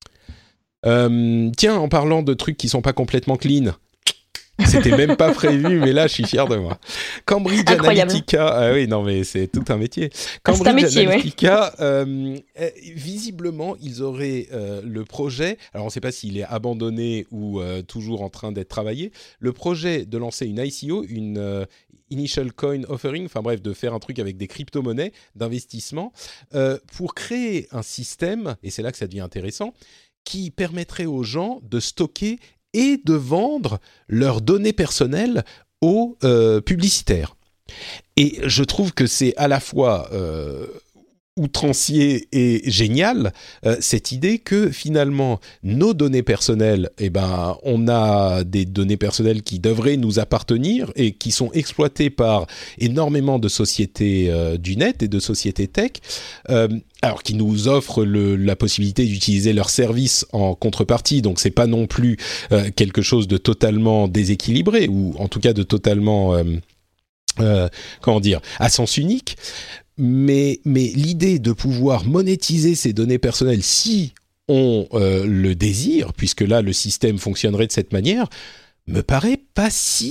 Euh, tiens, en parlant de trucs qui sont pas complètement clean, c'était même pas prévu, mais là, je suis fier de moi. Cambridge Incroyable. Analytica, ah oui, non mais c'est tout un métier. Cambridge c'est un métier, Analytica, ouais. euh, euh, visiblement, ils auraient euh, le projet. Alors, on ne sait pas s'il est abandonné ou euh, toujours en train d'être travaillé. Le projet de lancer une I C O, une euh, Initial Coin Offering, enfin bref, de faire un truc avec des crypto-monnaies d'investissement euh, pour créer un système, et c'est là que ça devient intéressant, qui permettrait aux gens de stocker et de vendre leurs données personnelles aux euh, publicitaires. Et je trouve que c'est à la fois euh, outrancier et génial, euh, cette idée que finalement nos données personnelles, eh ben, on a des données personnelles qui devraient nous appartenir et qui sont exploitées par énormément de sociétés euh, du net et de sociétés tech, euh, alors qui nous offrent le, la possibilité d'utiliser leurs services en contrepartie, donc c'est pas non plus euh, quelque chose de totalement déséquilibré ou en tout cas de totalement euh, euh, comment dire, à sens unique. Mais, mais l'idée de pouvoir monétiser ces données personnelles si ont euh, le désir, puisque là le système fonctionnerait de cette manière, me paraît pas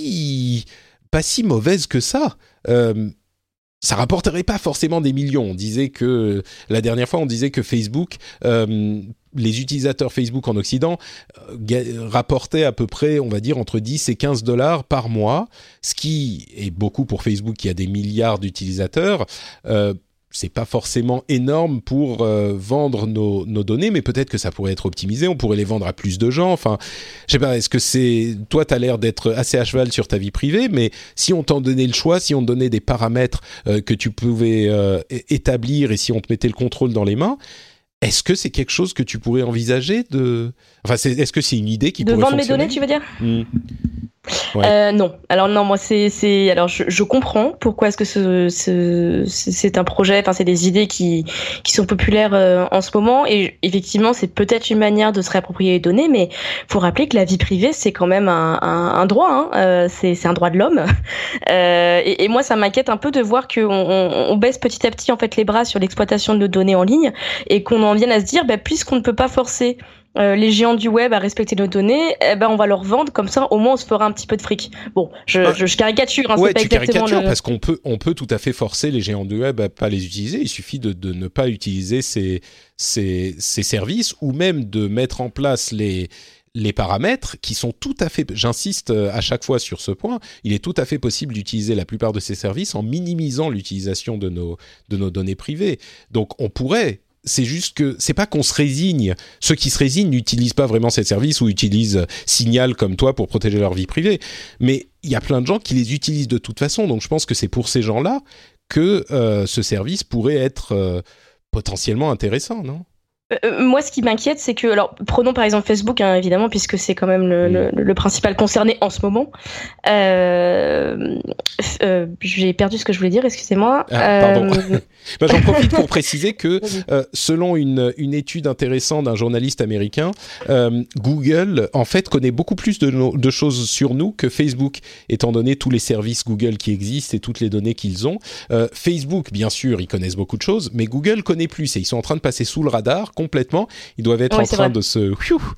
si pas si mauvaise que ça. Euh, ça rapporterait pas forcément des millions. On disait que la dernière fois, on disait que Facebook, euh, les utilisateurs Facebook en Occident euh, rapportaient à peu près, on va dire, entre dix et quinze dollars par mois, ce qui est beaucoup pour Facebook qui a des milliards d'utilisateurs. Euh, c'est pas forcément énorme pour euh, vendre nos, nos données, mais peut-être que ça pourrait être optimisé, on pourrait les vendre à plus de gens. Enfin, je sais pas, est-ce que c'est... Toi, t'as l'air d'être assez à cheval sur ta vie privée, mais si on t'en donnait le choix, si on te donnait des paramètres euh, que tu pouvais euh, établir et si on te mettait le contrôle dans les mains, est-ce que c'est quelque chose que tu pourrais envisager de... Enfin, c'est... est-ce que c'est une idée qui de pourrait fonctionner ? De vendre mes données, tu veux dire ? mmh. Ouais. Euh, non, alors non, moi c'est c'est alors je, je comprends pourquoi est-ce que ce, ce c'est un projet, enfin c'est des idées qui qui sont populaires euh, en ce moment et effectivement c'est peut-être une manière de se réapproprier les données, mais faut rappeler que la vie privée c'est quand même un un, un droit, hein, euh, c'est c'est un droit de l'homme euh, et, et moi ça m'inquiète un peu de voir que on, on, on baisse petit à petit en fait les bras sur l'exploitation de nos données en ligne et qu'on en vienne à se dire bah puisqu'on ne peut pas forcer Euh, les géants du web à respecter nos données, eh ben on va leur vendre comme ça, au moins on se fera un petit peu de fric. Bon, je, ah, je, je caricature, hein, ouais, c'est pas tu exactement caricatures le... parce qu'on peut, on peut tout à fait forcer les géants du web à pas les utiliser. Il suffit de, de ne pas utiliser ces, ces, ces services ou même de mettre en place les les paramètres qui sont tout à fait, j'insiste à chaque fois sur ce point, il est tout à fait possible d'utiliser la plupart de ces services en minimisant l'utilisation de nos de nos données privées. Donc on pourrait c'est juste que c'est pas qu'on se résigne. Ceux qui se résignent n'utilisent pas vraiment ces services ou utilisent Signal comme toi pour protéger leur vie privée. Mais il y a plein de gens qui les utilisent de toute façon. Donc je pense que c'est pour ces gens-là que euh, ce service pourrait être euh, potentiellement intéressant, non ? Euh, moi, ce qui m'inquiète, c'est que, alors, prenons par exemple Facebook, hein, évidemment, puisque c'est quand même le, mmh. le, le principal concerné en ce moment. Euh, euh, j'ai perdu ce que je voulais dire, excusez-moi. Ah, pardon. Euh... ben, j'en profite pour préciser que, euh, selon une, une étude intéressante d'un journaliste américain, euh, Google, en fait, connaît beaucoup plus de, no- de choses sur nous que Facebook, étant donné tous les services Google qui existent et toutes les données qu'ils ont. Euh, Facebook, bien sûr, ils connaissent beaucoup de choses, mais Google connaît plus et ils sont en train de passer sous le radar complètement. Ils doivent être oui, en train vrai. de se...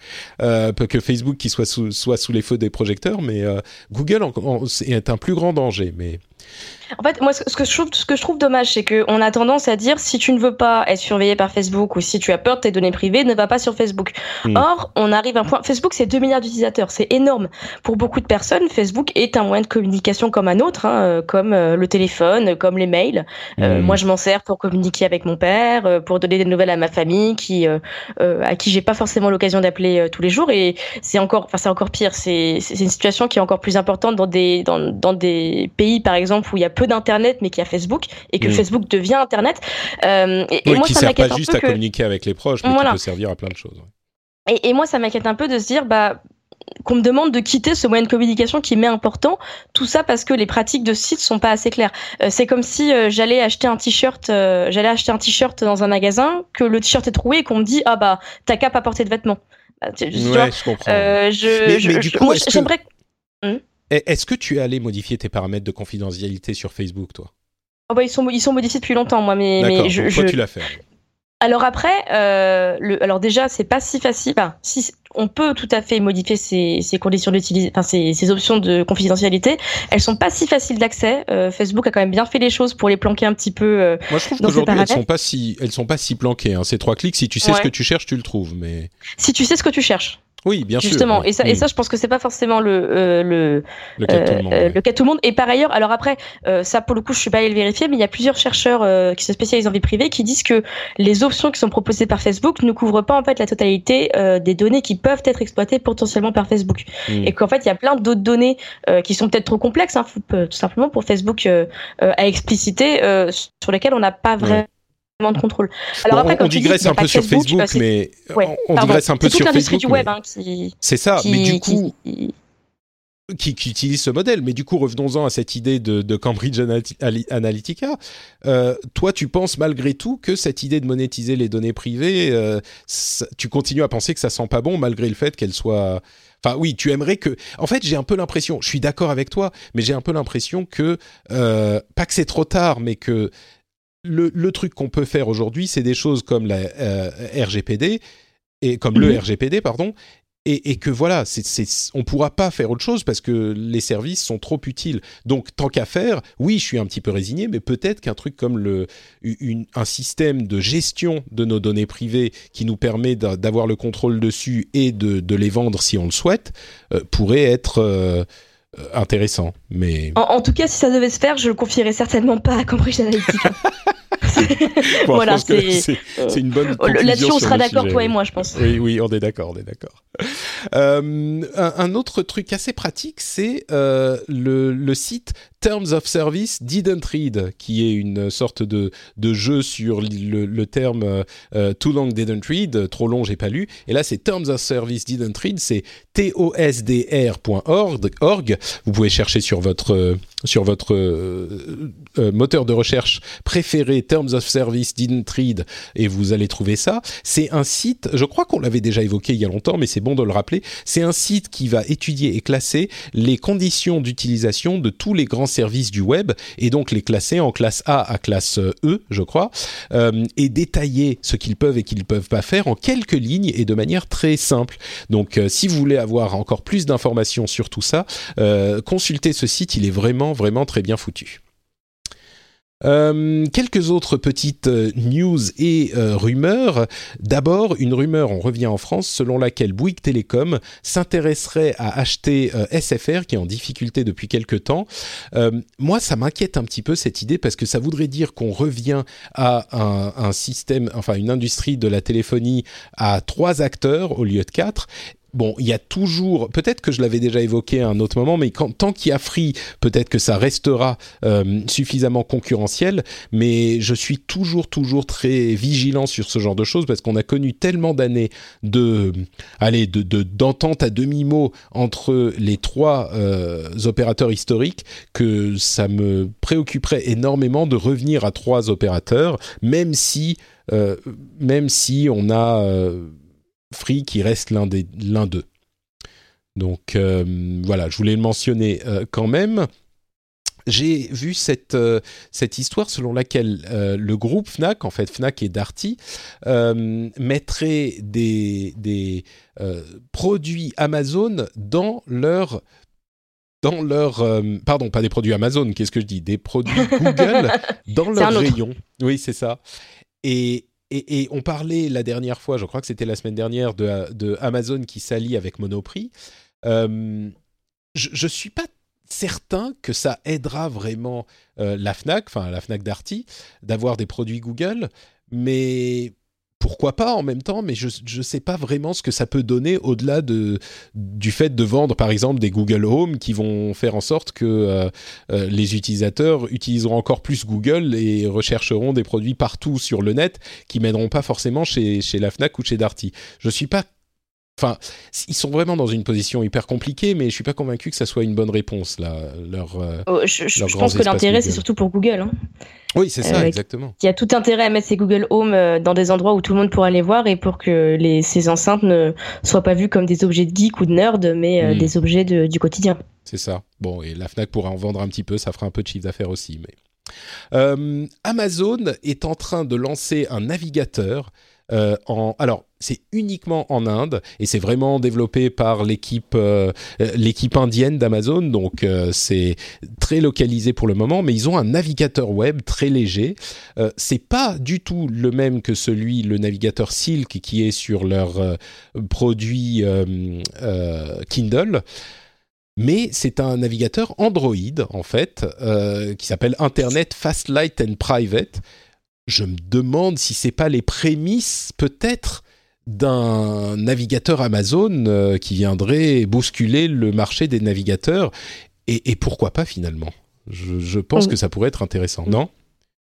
Euh, que Facebook qui soit sous, soit sous les feux des projecteurs, mais euh, Google en, en, est un plus grand danger. Mais... En fait, moi, ce que je trouve, ce que je trouve dommage, c'est qu'on a tendance à dire si tu ne veux pas être surveillé par Facebook ou si tu as peur de tes données privées, ne va pas sur Facebook. Mmh. Or, on arrive à un point. Facebook, c'est deux milliards d'utilisateurs, c'est énorme. Pour beaucoup de personnes, Facebook est un moyen de communication comme un autre, hein, comme euh, le téléphone, comme les mails. Mmh. Euh, moi, je m'en sers pour communiquer avec mon père, euh, pour donner des nouvelles à ma famille, qui euh, euh, à qui j'ai pas forcément l'occasion d'appeler euh, tous les jours. Et c'est encore, enfin, c'est encore pire. C'est, c'est une situation qui est encore plus importante dans des dans dans des pays, par exemple, où il y a peu d'internet mais qui a Facebook et que mmh. Facebook devient internet euh, et, oui, et moi qui ça sert m'inquiète pas un juste peu à que... communiquer avec les proches mais voilà. qui peut servir à plein de choses ouais. et, et moi ça m'inquiète un peu de se dire bah qu'on me demande de quitter ce moyen de communication qui m'est important, tout ça parce que les pratiques de site sont pas assez claires. Euh, c'est comme si euh, j'allais acheter un t-shirt, euh, j'allais acheter un t-shirt dans un magasin, que le t-shirt est troué et qu'on me dit ah bah t'as qu'à pas porter de vêtements. Bah, tu, tu ouais, vois, je comprends. Euh, je, mais, je, mais du je, coup, moi, est-ce j'aimerais. Que... Hum est-ce que tu es allé modifier tes paramètres de confidentialité sur Facebook, toi ? Oh bah ils sont ils sont modifiés depuis longtemps moi mais D'accord, mais je, donc toi je... tu l'as fait. Alors après, euh, le, alors déjà, c'est pas si facile. Enfin, si on peut tout à fait modifier ces, ces conditions d'utilisation, enfin ces, ces options de confidentialité, elles sont pas si faciles d'accès. Euh, Facebook a quand même bien fait les choses pour les planquer un petit peu. Euh, Moi, je trouve qu'aujourd'hui, elles sont pas si, elles sont pas si planquées. Hein. Ces trois clics, si tu sais ouais. ce que tu cherches, tu le trouves. Mais si tu sais ce que tu cherches. Oui, bien Justement. sûr. Et ça, mmh. et ça, je pense que c'est pas forcément le euh, le le cas, euh, de tout le, monde, euh, ouais. le cas de tout le monde. Et par ailleurs, alors après, euh, ça pour le coup, je suis pas allée le vérifier, mais il y a plusieurs chercheurs euh, qui se spécialisent en vie privée qui disent que les options qui sont proposées par Facebook ne couvrent pas en fait la totalité euh, des données qui peuvent être exploitées potentiellement par Facebook. Mmh. Et qu'en fait, il y a plein d'autres données euh, qui sont peut-être trop complexes, hein, tout simplement pour Facebook euh, euh, à expliciter, euh, sur lesquelles on n'a pas vraiment. Ouais. de contrôle. Alors bon, après, on, on digresse un peu sur Facebook, Facebook, euh, mais ouais, on pardon, digresse un peu sur Facebook. Du web, hein, qui, c'est ça, qui, mais du coup, qui, qui, qui utilise ce modèle. Mais du coup, revenons-en à cette idée de, de Cambridge Analytica. Euh, toi, tu penses malgré tout que cette idée de monétiser les données privées, euh, ça, tu continues à penser que ça sent pas bon malgré le fait qu'elle soit... Enfin oui, tu aimerais que... En fait, j'ai un peu l'impression, je suis d'accord avec toi, mais j'ai un peu l'impression que, euh, pas que c'est trop tard, mais que Le, le truc qu'on peut faire aujourd'hui, c'est des choses comme la euh, R G P D. et comme mmh. le R G P D, pardon. Et, et que voilà, c'est, c'est, on ne pourra pas faire autre chose parce que les services sont trop utiles. Donc, tant qu'à faire, oui, je suis un petit peu résigné, mais peut-être qu'un truc comme le, une, un système de gestion de nos données privées qui nous permet d'avoir le contrôle dessus et de, de les vendre si on le souhaite, euh, pourrait être euh, intéressant. Mais... En, en tout cas, si ça devait se faire, je ne le confierais certainement pas à Cambridge Analytica. Bon, voilà, c'est, c'est, c'est une bonne conclusion. Là-dessus, on sera d'accord, sujet. toi et moi, je pense. Oui, oui, on est d'accord, on est d'accord. Euh, un, un autre truc assez pratique, c'est euh, le, le site Terms of Service Didn't Read, qui est une sorte de, de jeu sur le, le terme euh, Too Long Didn't Read, trop long, j'ai pas lu. Et là, c'est Terms of Service Didn't Read, c'est T O S D R point org. Vous pouvez chercher sur votre, sur votre euh, euh, moteur de recherche préféré, Terms of Service Didn't Read, et vous allez trouver ça. C'est un site, je crois qu'on l'avait déjà évoqué il y a longtemps, mais c'est bon de le rappeler. C'est un site qui va étudier et classer les conditions d'utilisation de tous les grands services du web, et donc les classer en classe A à classe E, je crois, euh, et détailler ce qu'ils peuvent et qu'ils ne peuvent pas faire en quelques lignes et de manière très simple. Donc, euh, si vous voulez avoir encore plus d'informations sur tout ça, euh, consultez ce site, il est vraiment, vraiment très bien foutu. Euh, quelques autres petites euh, news et euh, rumeurs. D'abord, une rumeur, on revient en France, selon laquelle Bouygues Télécom s'intéresserait à acheter euh, S F R, qui est en difficulté depuis quelque temps. Euh, moi, ça m'inquiète un petit peu cette idée, parce que ça voudrait dire qu'on revient à un, un système, enfin une industrie de la téléphonie à trois acteurs au lieu de quatre. Bon, il y a toujours, peut-être que je l'avais déjà évoqué à un autre moment, mais quand, tant qu'il y a Free, peut-être que ça restera euh, suffisamment concurrentiel, mais je suis toujours, toujours très vigilant sur ce genre de choses, parce qu'on a connu tellement d'années de, allez, de, de, d'entente à demi-mot entre les trois euh, opérateurs historiques, que ça me préoccuperait énormément de revenir à trois opérateurs, même si, euh, même si on a... Euh, Free qui reste l'un, des, l'un d'eux. Donc euh, voilà, je voulais le mentionner euh, quand même. J'ai vu cette, euh, cette histoire selon laquelle euh, le groupe Fnac, en fait Fnac et Darty, euh, mettrait des, des euh, produits Amazon dans leur... dans leur... Euh, pardon, pas des produits Amazon, qu'est-ce que je dis ? Des produits Google dans leur rayon. Oui, c'est ça. Et... Et, et on parlait la dernière fois, je crois que c'était la semaine dernière, de, de Amazon qui s'allie avec Monoprix. Euh, je ne suis pas certain que ça aidera vraiment euh, la Fnac, enfin la Fnac Darty, d'avoir des produits Google, mais pourquoi pas en même temps, mais je ne sais pas vraiment ce que ça peut donner au-delà de, du fait de vendre par exemple des Google Home qui vont faire en sorte que euh, euh, les utilisateurs utiliseront encore plus Google et rechercheront des produits partout sur le net qui mèneront pas forcément chez, chez la Fnac ou chez Darty. Je suis pas... Enfin, ils sont vraiment dans une position hyper compliquée, mais je suis pas convaincu que ça soit une bonne réponse là. Leur, euh, oh, je je, je pense que l'intérêt Google. C'est surtout pour Google. Hein. Oui, c'est ça, euh, exactement. Il y a tout intérêt à mettre ces Google Home euh, dans des endroits où tout le monde pourra les voir et pour que les, ces enceintes ne soient pas vues comme des objets de geek ou de nerd, mais euh, mmh. des objets de, du quotidien. C'est ça. Bon, et la Fnac pourra en vendre un petit peu, ça fera un peu de chiffre d'affaires aussi. Mais euh, Amazon est en train de lancer un navigateur. Euh, en, alors, c'est uniquement en Inde et c'est vraiment développé par l'équipe, euh, l'équipe indienne d'Amazon, donc euh, c'est très localisé pour le moment, mais ils ont un navigateur web très léger. Euh, c'est pas du tout le même que celui, le navigateur Silk qui est sur leur euh, produit euh, euh, Kindle. Mais c'est un navigateur Android, en fait, euh, qui s'appelle Internet Fast Light and Private. Je me demande si c'est pas les prémices, peut-être, d'un navigateur Amazon euh, qui viendrait bousculer le marché des navigateurs. Et, et pourquoi pas, finalement ? Je, je pense mmh. que ça pourrait être intéressant, mmh. non ?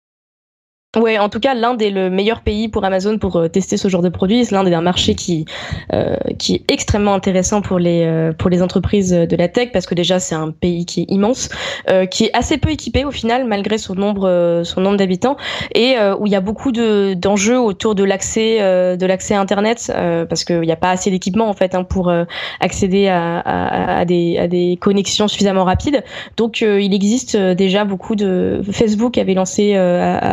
Ouais, en tout cas, l'Inde est le meilleur pays pour Amazon pour euh, tester ce genre de produits. L'Inde est un marché qui euh, qui est extrêmement intéressant pour les euh, pour les entreprises de la tech parce que déjà c'est un pays qui est immense, euh, qui est assez peu équipé au final malgré son nombre euh, son nombre d'habitants et euh, où il y a beaucoup de d'enjeux autour de l'accès euh, de l'accès à Internet euh, parce que il y a pas assez d'équipement en fait hein, pour euh, accéder à, à à des à des connexions suffisamment rapides. Donc euh, il existe déjà beaucoup de Facebook avait lancé euh, à, à lui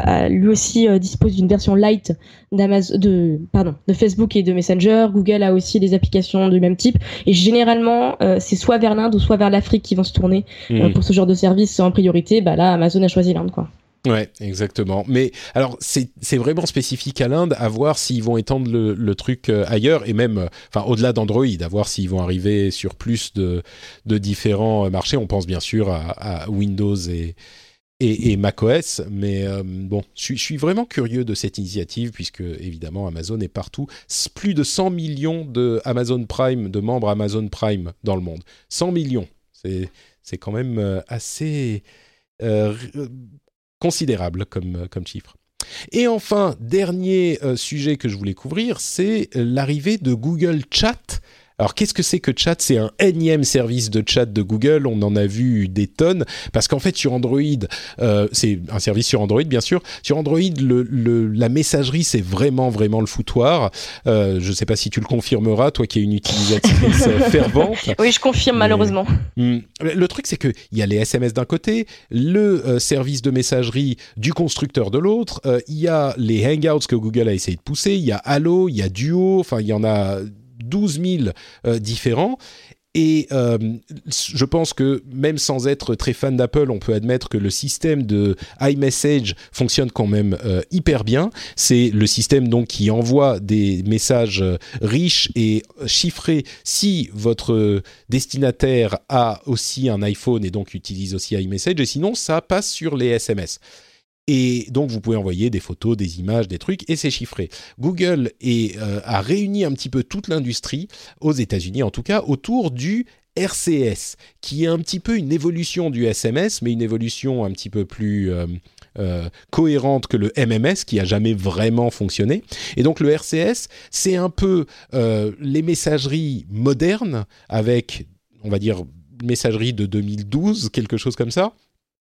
lui aussi euh, dispose d'une version light d'Amazon, de pardon, de Facebook et de Messenger. Google a aussi des applications du même type. Et généralement, euh, c'est soit vers l'Inde ou soit vers l'Afrique qui vont se tourner mmh. euh, pour ce genre de service en priorité. Bah là, Amazon a choisi l'Inde, quoi. Ouais, exactement. Mais alors, c'est c'est vraiment spécifique à l'Inde, à voir s'ils vont étendre le, le truc euh, ailleurs, et même, enfin, euh, au-delà d'Android, à voir s'ils vont arriver sur plus de, de différents euh, marchés. On pense bien sûr à, à Windows et, et, et macOS, mais euh, bon, je, je suis vraiment curieux de cette initiative, puisque, évidemment, Amazon est partout. C'est plus de cent millions de Amazon Prime, de membres Amazon Prime dans le monde. cent millions. C'est, c'est quand même euh, assez... Euh, considérable comme, comme chiffre. Et enfin, dernier euh, sujet que je voulais couvrir, c'est l'arrivée de Google Chat. Alors, qu'est-ce que c'est que Chat ? C'est un énième service de chat de Google. On en a vu des tonnes. Parce qu'en fait, sur Android, euh, c'est un service sur Android, bien sûr. Sur Android, le, le, la messagerie, c'est vraiment, vraiment le foutoir. Euh, je ne sais pas si tu le confirmeras, toi qui es une utilisatrice fervente. Oui, je confirme, mais, malheureusement. Hum, le truc, c'est qu'il y a les S M S d'un côté, le euh, service de messagerie du constructeur de l'autre. Euh, il y a les Hangouts que Google a essayé de pousser. Il y a Allo, il y a Duo. Enfin, il y en a... douze mille euh, différents et euh, je pense que même sans être très fan d'Apple, on peut admettre que le système de iMessage fonctionne quand même euh, hyper bien. C'est le système donc qui envoie des messages euh, riches et chiffrés si votre destinataire a aussi un iPhone et donc utilise aussi iMessage, et sinon ça passe sur les S M S. Et donc, vous pouvez envoyer des photos, des images, des trucs, et c'est chiffré. Google est, euh, a réuni un petit peu toute l'industrie, aux États-Unis en tout cas, autour du R C S, qui est un petit peu une évolution du S M S, mais une évolution un petit peu plus euh, euh, cohérente que le M M S, qui a jamais vraiment fonctionné. Et donc, le R C S, c'est un peu euh, les messageries modernes, avec, on va dire, messagerie de deux mille douze, quelque chose comme ça.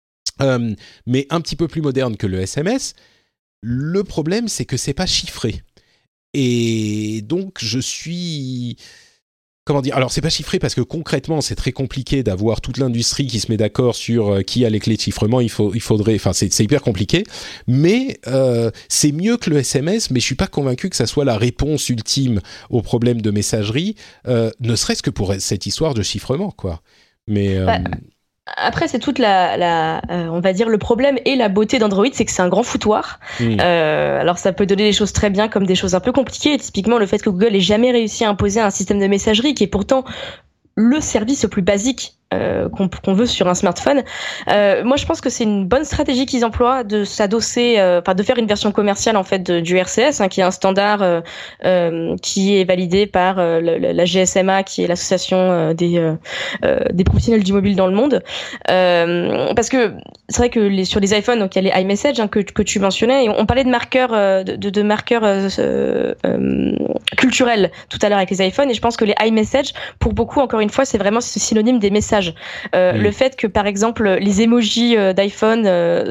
Euh, mais un petit peu plus moderne que le S M S. Le problème, c'est que c'est pas chiffré. Et donc, je suis... Comment dire ? Alors, c'est pas chiffré parce que concrètement, c'est très compliqué d'avoir toute l'industrie qui se met d'accord sur euh, qui a les clés de chiffrement. Il, faut, il faudrait... Enfin, c'est, c'est hyper compliqué. Mais euh, c'est mieux que le S M S, mais je suis pas convaincu que ça soit la réponse ultime au problème de messagerie, euh, ne serait-ce que pour cette histoire de chiffrement, quoi. Mais... Euh, bah... Après, c'est toute la, la euh, on va dire, le problème et la beauté d'Android, c'est que c'est un grand foutoir. Mmh. Euh, alors, ça peut donner des choses très bien comme des choses un peu compliquées. Et typiquement, le fait que Google ait jamais réussi à imposer un système de messagerie qui est pourtant le service le plus basique euh, qu'on, qu'on veut sur un smartphone. Euh, moi, je pense que c'est une bonne stratégie qu'ils emploient de s'adosser, enfin, euh, de faire une version commerciale en fait de, du R C S, hein, qui est un standard euh, euh, qui est validé par euh, la, la G S M A, qui est l'association euh, des euh, euh, des professionnels du mobile dans le monde. Euh, parce que c'est vrai que les, sur les iPhones, donc il y a les iMessage hein, que que tu mentionnais, et on, on parlait de marqueurs euh, de, de, de marqueurs euh, euh, culturels tout à l'heure avec les iPhones, et je pense que les iMessage, pour beaucoup, encore une fois, c'est vraiment ce synonyme des messages. Euh, mmh. Le fait que, par exemple, les emojis euh, d'iPhone, euh,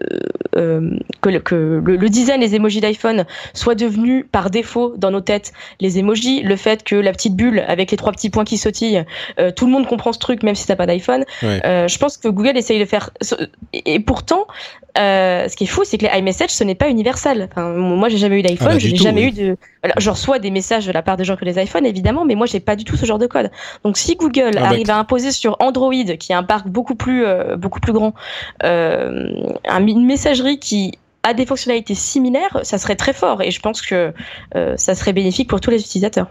euh, que, que le, le design des emojis d'iPhone soit devenu par défaut dans nos têtes les emojis, le fait que la petite bulle avec les trois petits points qui sautillent, euh, tout le monde comprend ce truc, même si t'as pas d'iPhone. Ouais. Euh, je pense que Google essaye de faire. Et pourtant, euh, ce qui est fou, c'est que les iMessage, ce n'est pas universel. Enfin, moi, j'ai jamais eu d'iPhone, ah bah, je n'ai tout, jamais oui. eu de. Alors, je reçois des messages de la part des gens que les iPhones, évidemment, mais moi, j'ai pas du tout ce genre de code. Donc, si Google ah arrive bah, à imposer sur Android, qui est un parc beaucoup plus euh, beaucoup plus grand, euh, une messagerie qui a des fonctionnalités similaires, ça serait très fort, et je pense que euh, ça serait bénéfique pour tous les utilisateurs.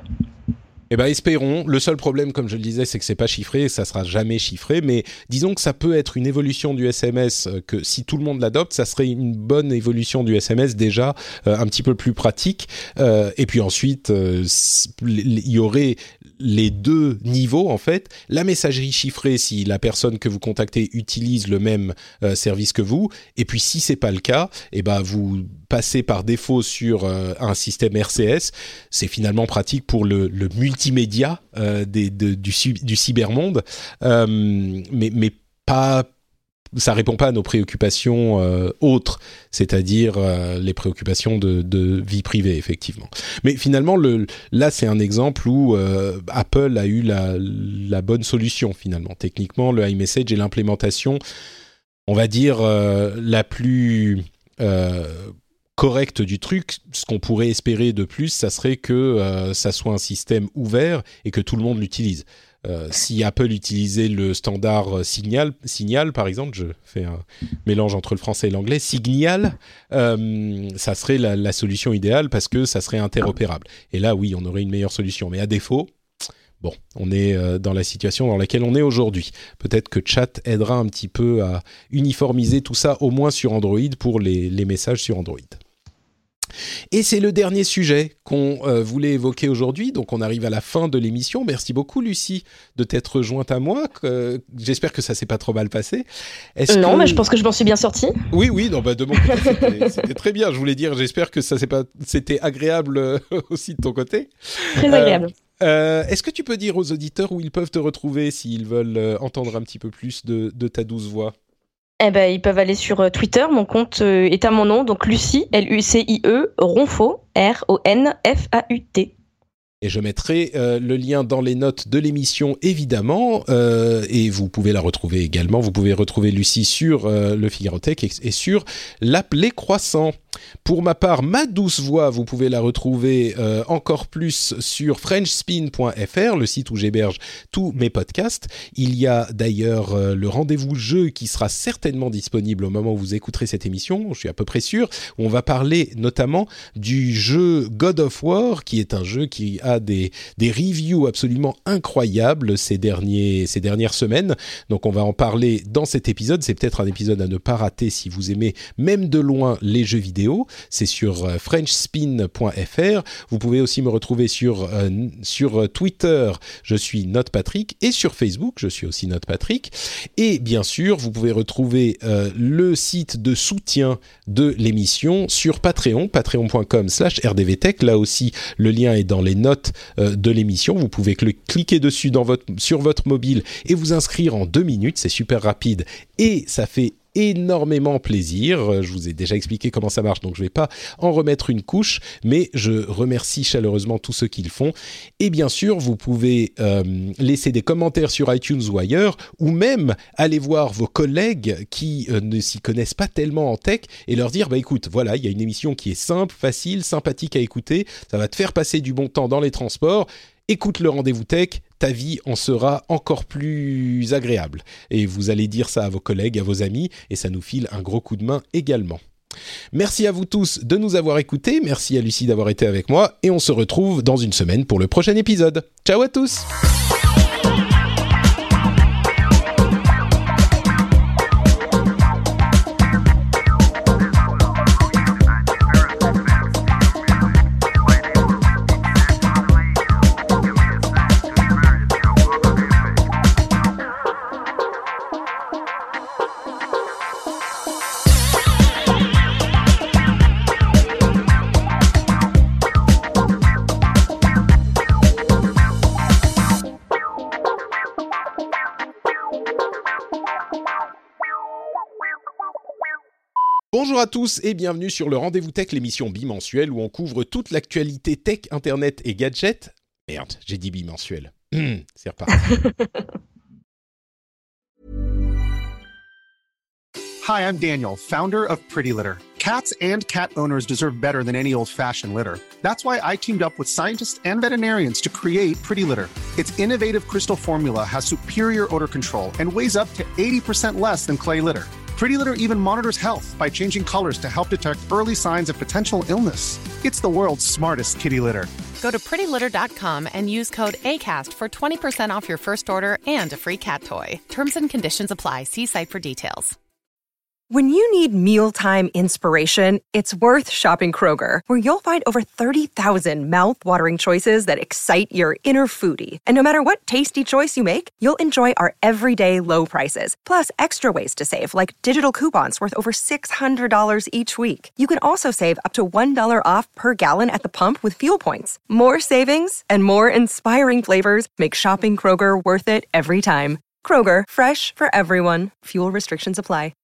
Eh ben, espérons. Le seul problème, comme je le disais, c'est que c'est pas chiffré, ça sera jamais chiffré, mais disons que ça peut être une évolution du S M S, que si tout le monde l'adopte, ça serait une bonne évolution du S M S déjà, euh, un petit peu plus pratique, euh, et puis ensuite, euh, il y aurait les deux niveaux, en fait. La messagerie chiffrée, si la personne que vous contactez utilise le même euh, service que vous, et puis si c'est pas le cas, eh ben, vous passez par défaut sur euh, un système R C S. C'est finalement pratique pour le, le multimédia euh, des, de, du, du cybermonde, euh, mais, mais pas, ça répond pas à nos préoccupations euh, autres, c'est-à-dire euh, les préoccupations de, de vie privée, effectivement. Mais finalement, le, là, c'est un exemple où euh, Apple a eu la, la bonne solution, finalement. Techniquement, le iMessage est l'implémentation, on va dire, euh, la plus... Euh, correcte du truc. Ce qu'on pourrait espérer de plus, ça serait que euh, ça soit un système ouvert et que tout le monde l'utilise. Euh, si Apple utilisait le standard Signal, Signal par exemple, je fais un mélange entre le français et l'anglais, Signal, euh, ça serait la, la solution idéale parce que ça serait interopérable. Et là, oui, on aurait une meilleure solution. Mais à défaut, bon, on est euh, dans la situation dans laquelle on est aujourd'hui. Peut-être que Chat aidera un petit peu à uniformiser tout ça, au moins sur Android, pour les, les messages sur Android. Et c'est le dernier sujet qu'on euh, voulait évoquer aujourd'hui, donc on arrive à la fin de l'émission. Merci beaucoup Lucie de t'être jointe à moi. Euh, j'espère que ça s'est pas trop mal passé. Est-ce non, que... mais je pense que je m'en suis bien sortie. Oui, oui, non, bah de mon côté c'était, c'était très bien. Je voulais dire, j'espère que ça s'est pas, c'était agréable euh, aussi de ton côté. Très agréable. Euh, euh, est-ce que tu peux dire aux auditeurs où ils peuvent te retrouver s'ils veulent euh, entendre un petit peu plus de, de ta douce voix? Eh ben, ils peuvent aller sur Twitter. Mon compte est à mon nom, donc Lucie, L U C I E, Ronfaut, R O N F A U T. Et je mettrai euh, le lien dans les notes de l'émission, évidemment. Euh, et vous pouvez la retrouver également. Vous pouvez retrouver Lucie sur euh, le Figaro Tech et, et sur l'app Les Croissants. Pour ma part, ma douce voix, vous pouvez la retrouver euh, encore plus sur french spin point f r, le site où j'héberge tous mes podcasts. Il y a d'ailleurs euh, le rendez-vous jeu qui sera certainement disponible au moment où vous écouterez cette émission, je suis à peu près sûr, où on va parler notamment du jeu God of War, qui est un jeu qui a des, des reviews absolument incroyables ces, derniers, ces dernières semaines. Donc on va en parler dans cet épisode. C'est peut-être un épisode à ne pas rater si vous aimez même de loin les jeux vidéo. C'est sur euh, french spin point f r. Vous pouvez aussi me retrouver sur, euh, sur Twitter, je suis NotePatrick, et sur Facebook, je suis aussi NotePatrick. Et bien sûr, vous pouvez retrouver euh, le site de soutien de l'émission sur Patreon, patreon point com slash r d v tech. Là aussi, le lien est dans les notes euh, de l'émission. Vous pouvez cl- cliquer dessus dans votre, sur votre mobile et vous inscrire en deux minutes. C'est super rapide et ça fait énormément plaisir. Je vous ai déjà expliqué comment ça marche, donc je ne vais pas en remettre une couche, mais je remercie chaleureusement tous ceux qui le font. Et bien sûr, vous pouvez euh, laisser des commentaires sur iTunes ou ailleurs, ou même aller voir vos collègues qui euh, ne s'y connaissent pas tellement en tech et leur dire, bah écoute, voilà, il y a une émission qui est simple, facile, sympathique à écouter, ça va te faire passer du bon temps dans les transports. Écoute le rendez-vous tech, ta vie en sera encore plus agréable. Et vous allez dire ça à vos collègues, à vos amis, et ça nous file un gros coup de main également. Merci à vous tous de nous avoir écoutés, merci à Lucie d'avoir été avec moi, et on se retrouve dans une semaine pour le prochain épisode. Ciao à tous! Bonjour à tous et bienvenue sur le Rendez-vous Tech, l'émission bimensuelle où on couvre toute l'actualité tech, internet et gadgets. Merde, j'ai dit bimensuel. C'est reparti. Hi, I'm Daniel, founder of Pretty Litter. Cats and cat owners deserve better than any old-fashioned litter. That's why I teamed up with scientists and veterinarians to create Pretty Litter. Its innovative crystal formula has superior odor control and weighs up to eighty percent less than clay litter. Pretty Litter even monitors health by changing colors to help detect early signs of potential illness. It's the world's smartest kitty litter. Go to pretty litter dot com and use code ACAST for twenty percent off your first order and a free cat toy. Terms and conditions apply. See site for details. When you need mealtime inspiration, it's worth shopping Kroger, where you'll find over thirty thousand mouth-watering choices that excite your inner foodie. And no matter what tasty choice you make, you'll enjoy our everyday low prices, plus extra ways to save, like digital coupons worth over six hundred dollars each week. You can also save up to one dollar off per gallon at the pump with fuel points. More savings and more inspiring flavors make shopping Kroger worth it every time. Kroger, fresh for everyone. Fuel restrictions apply.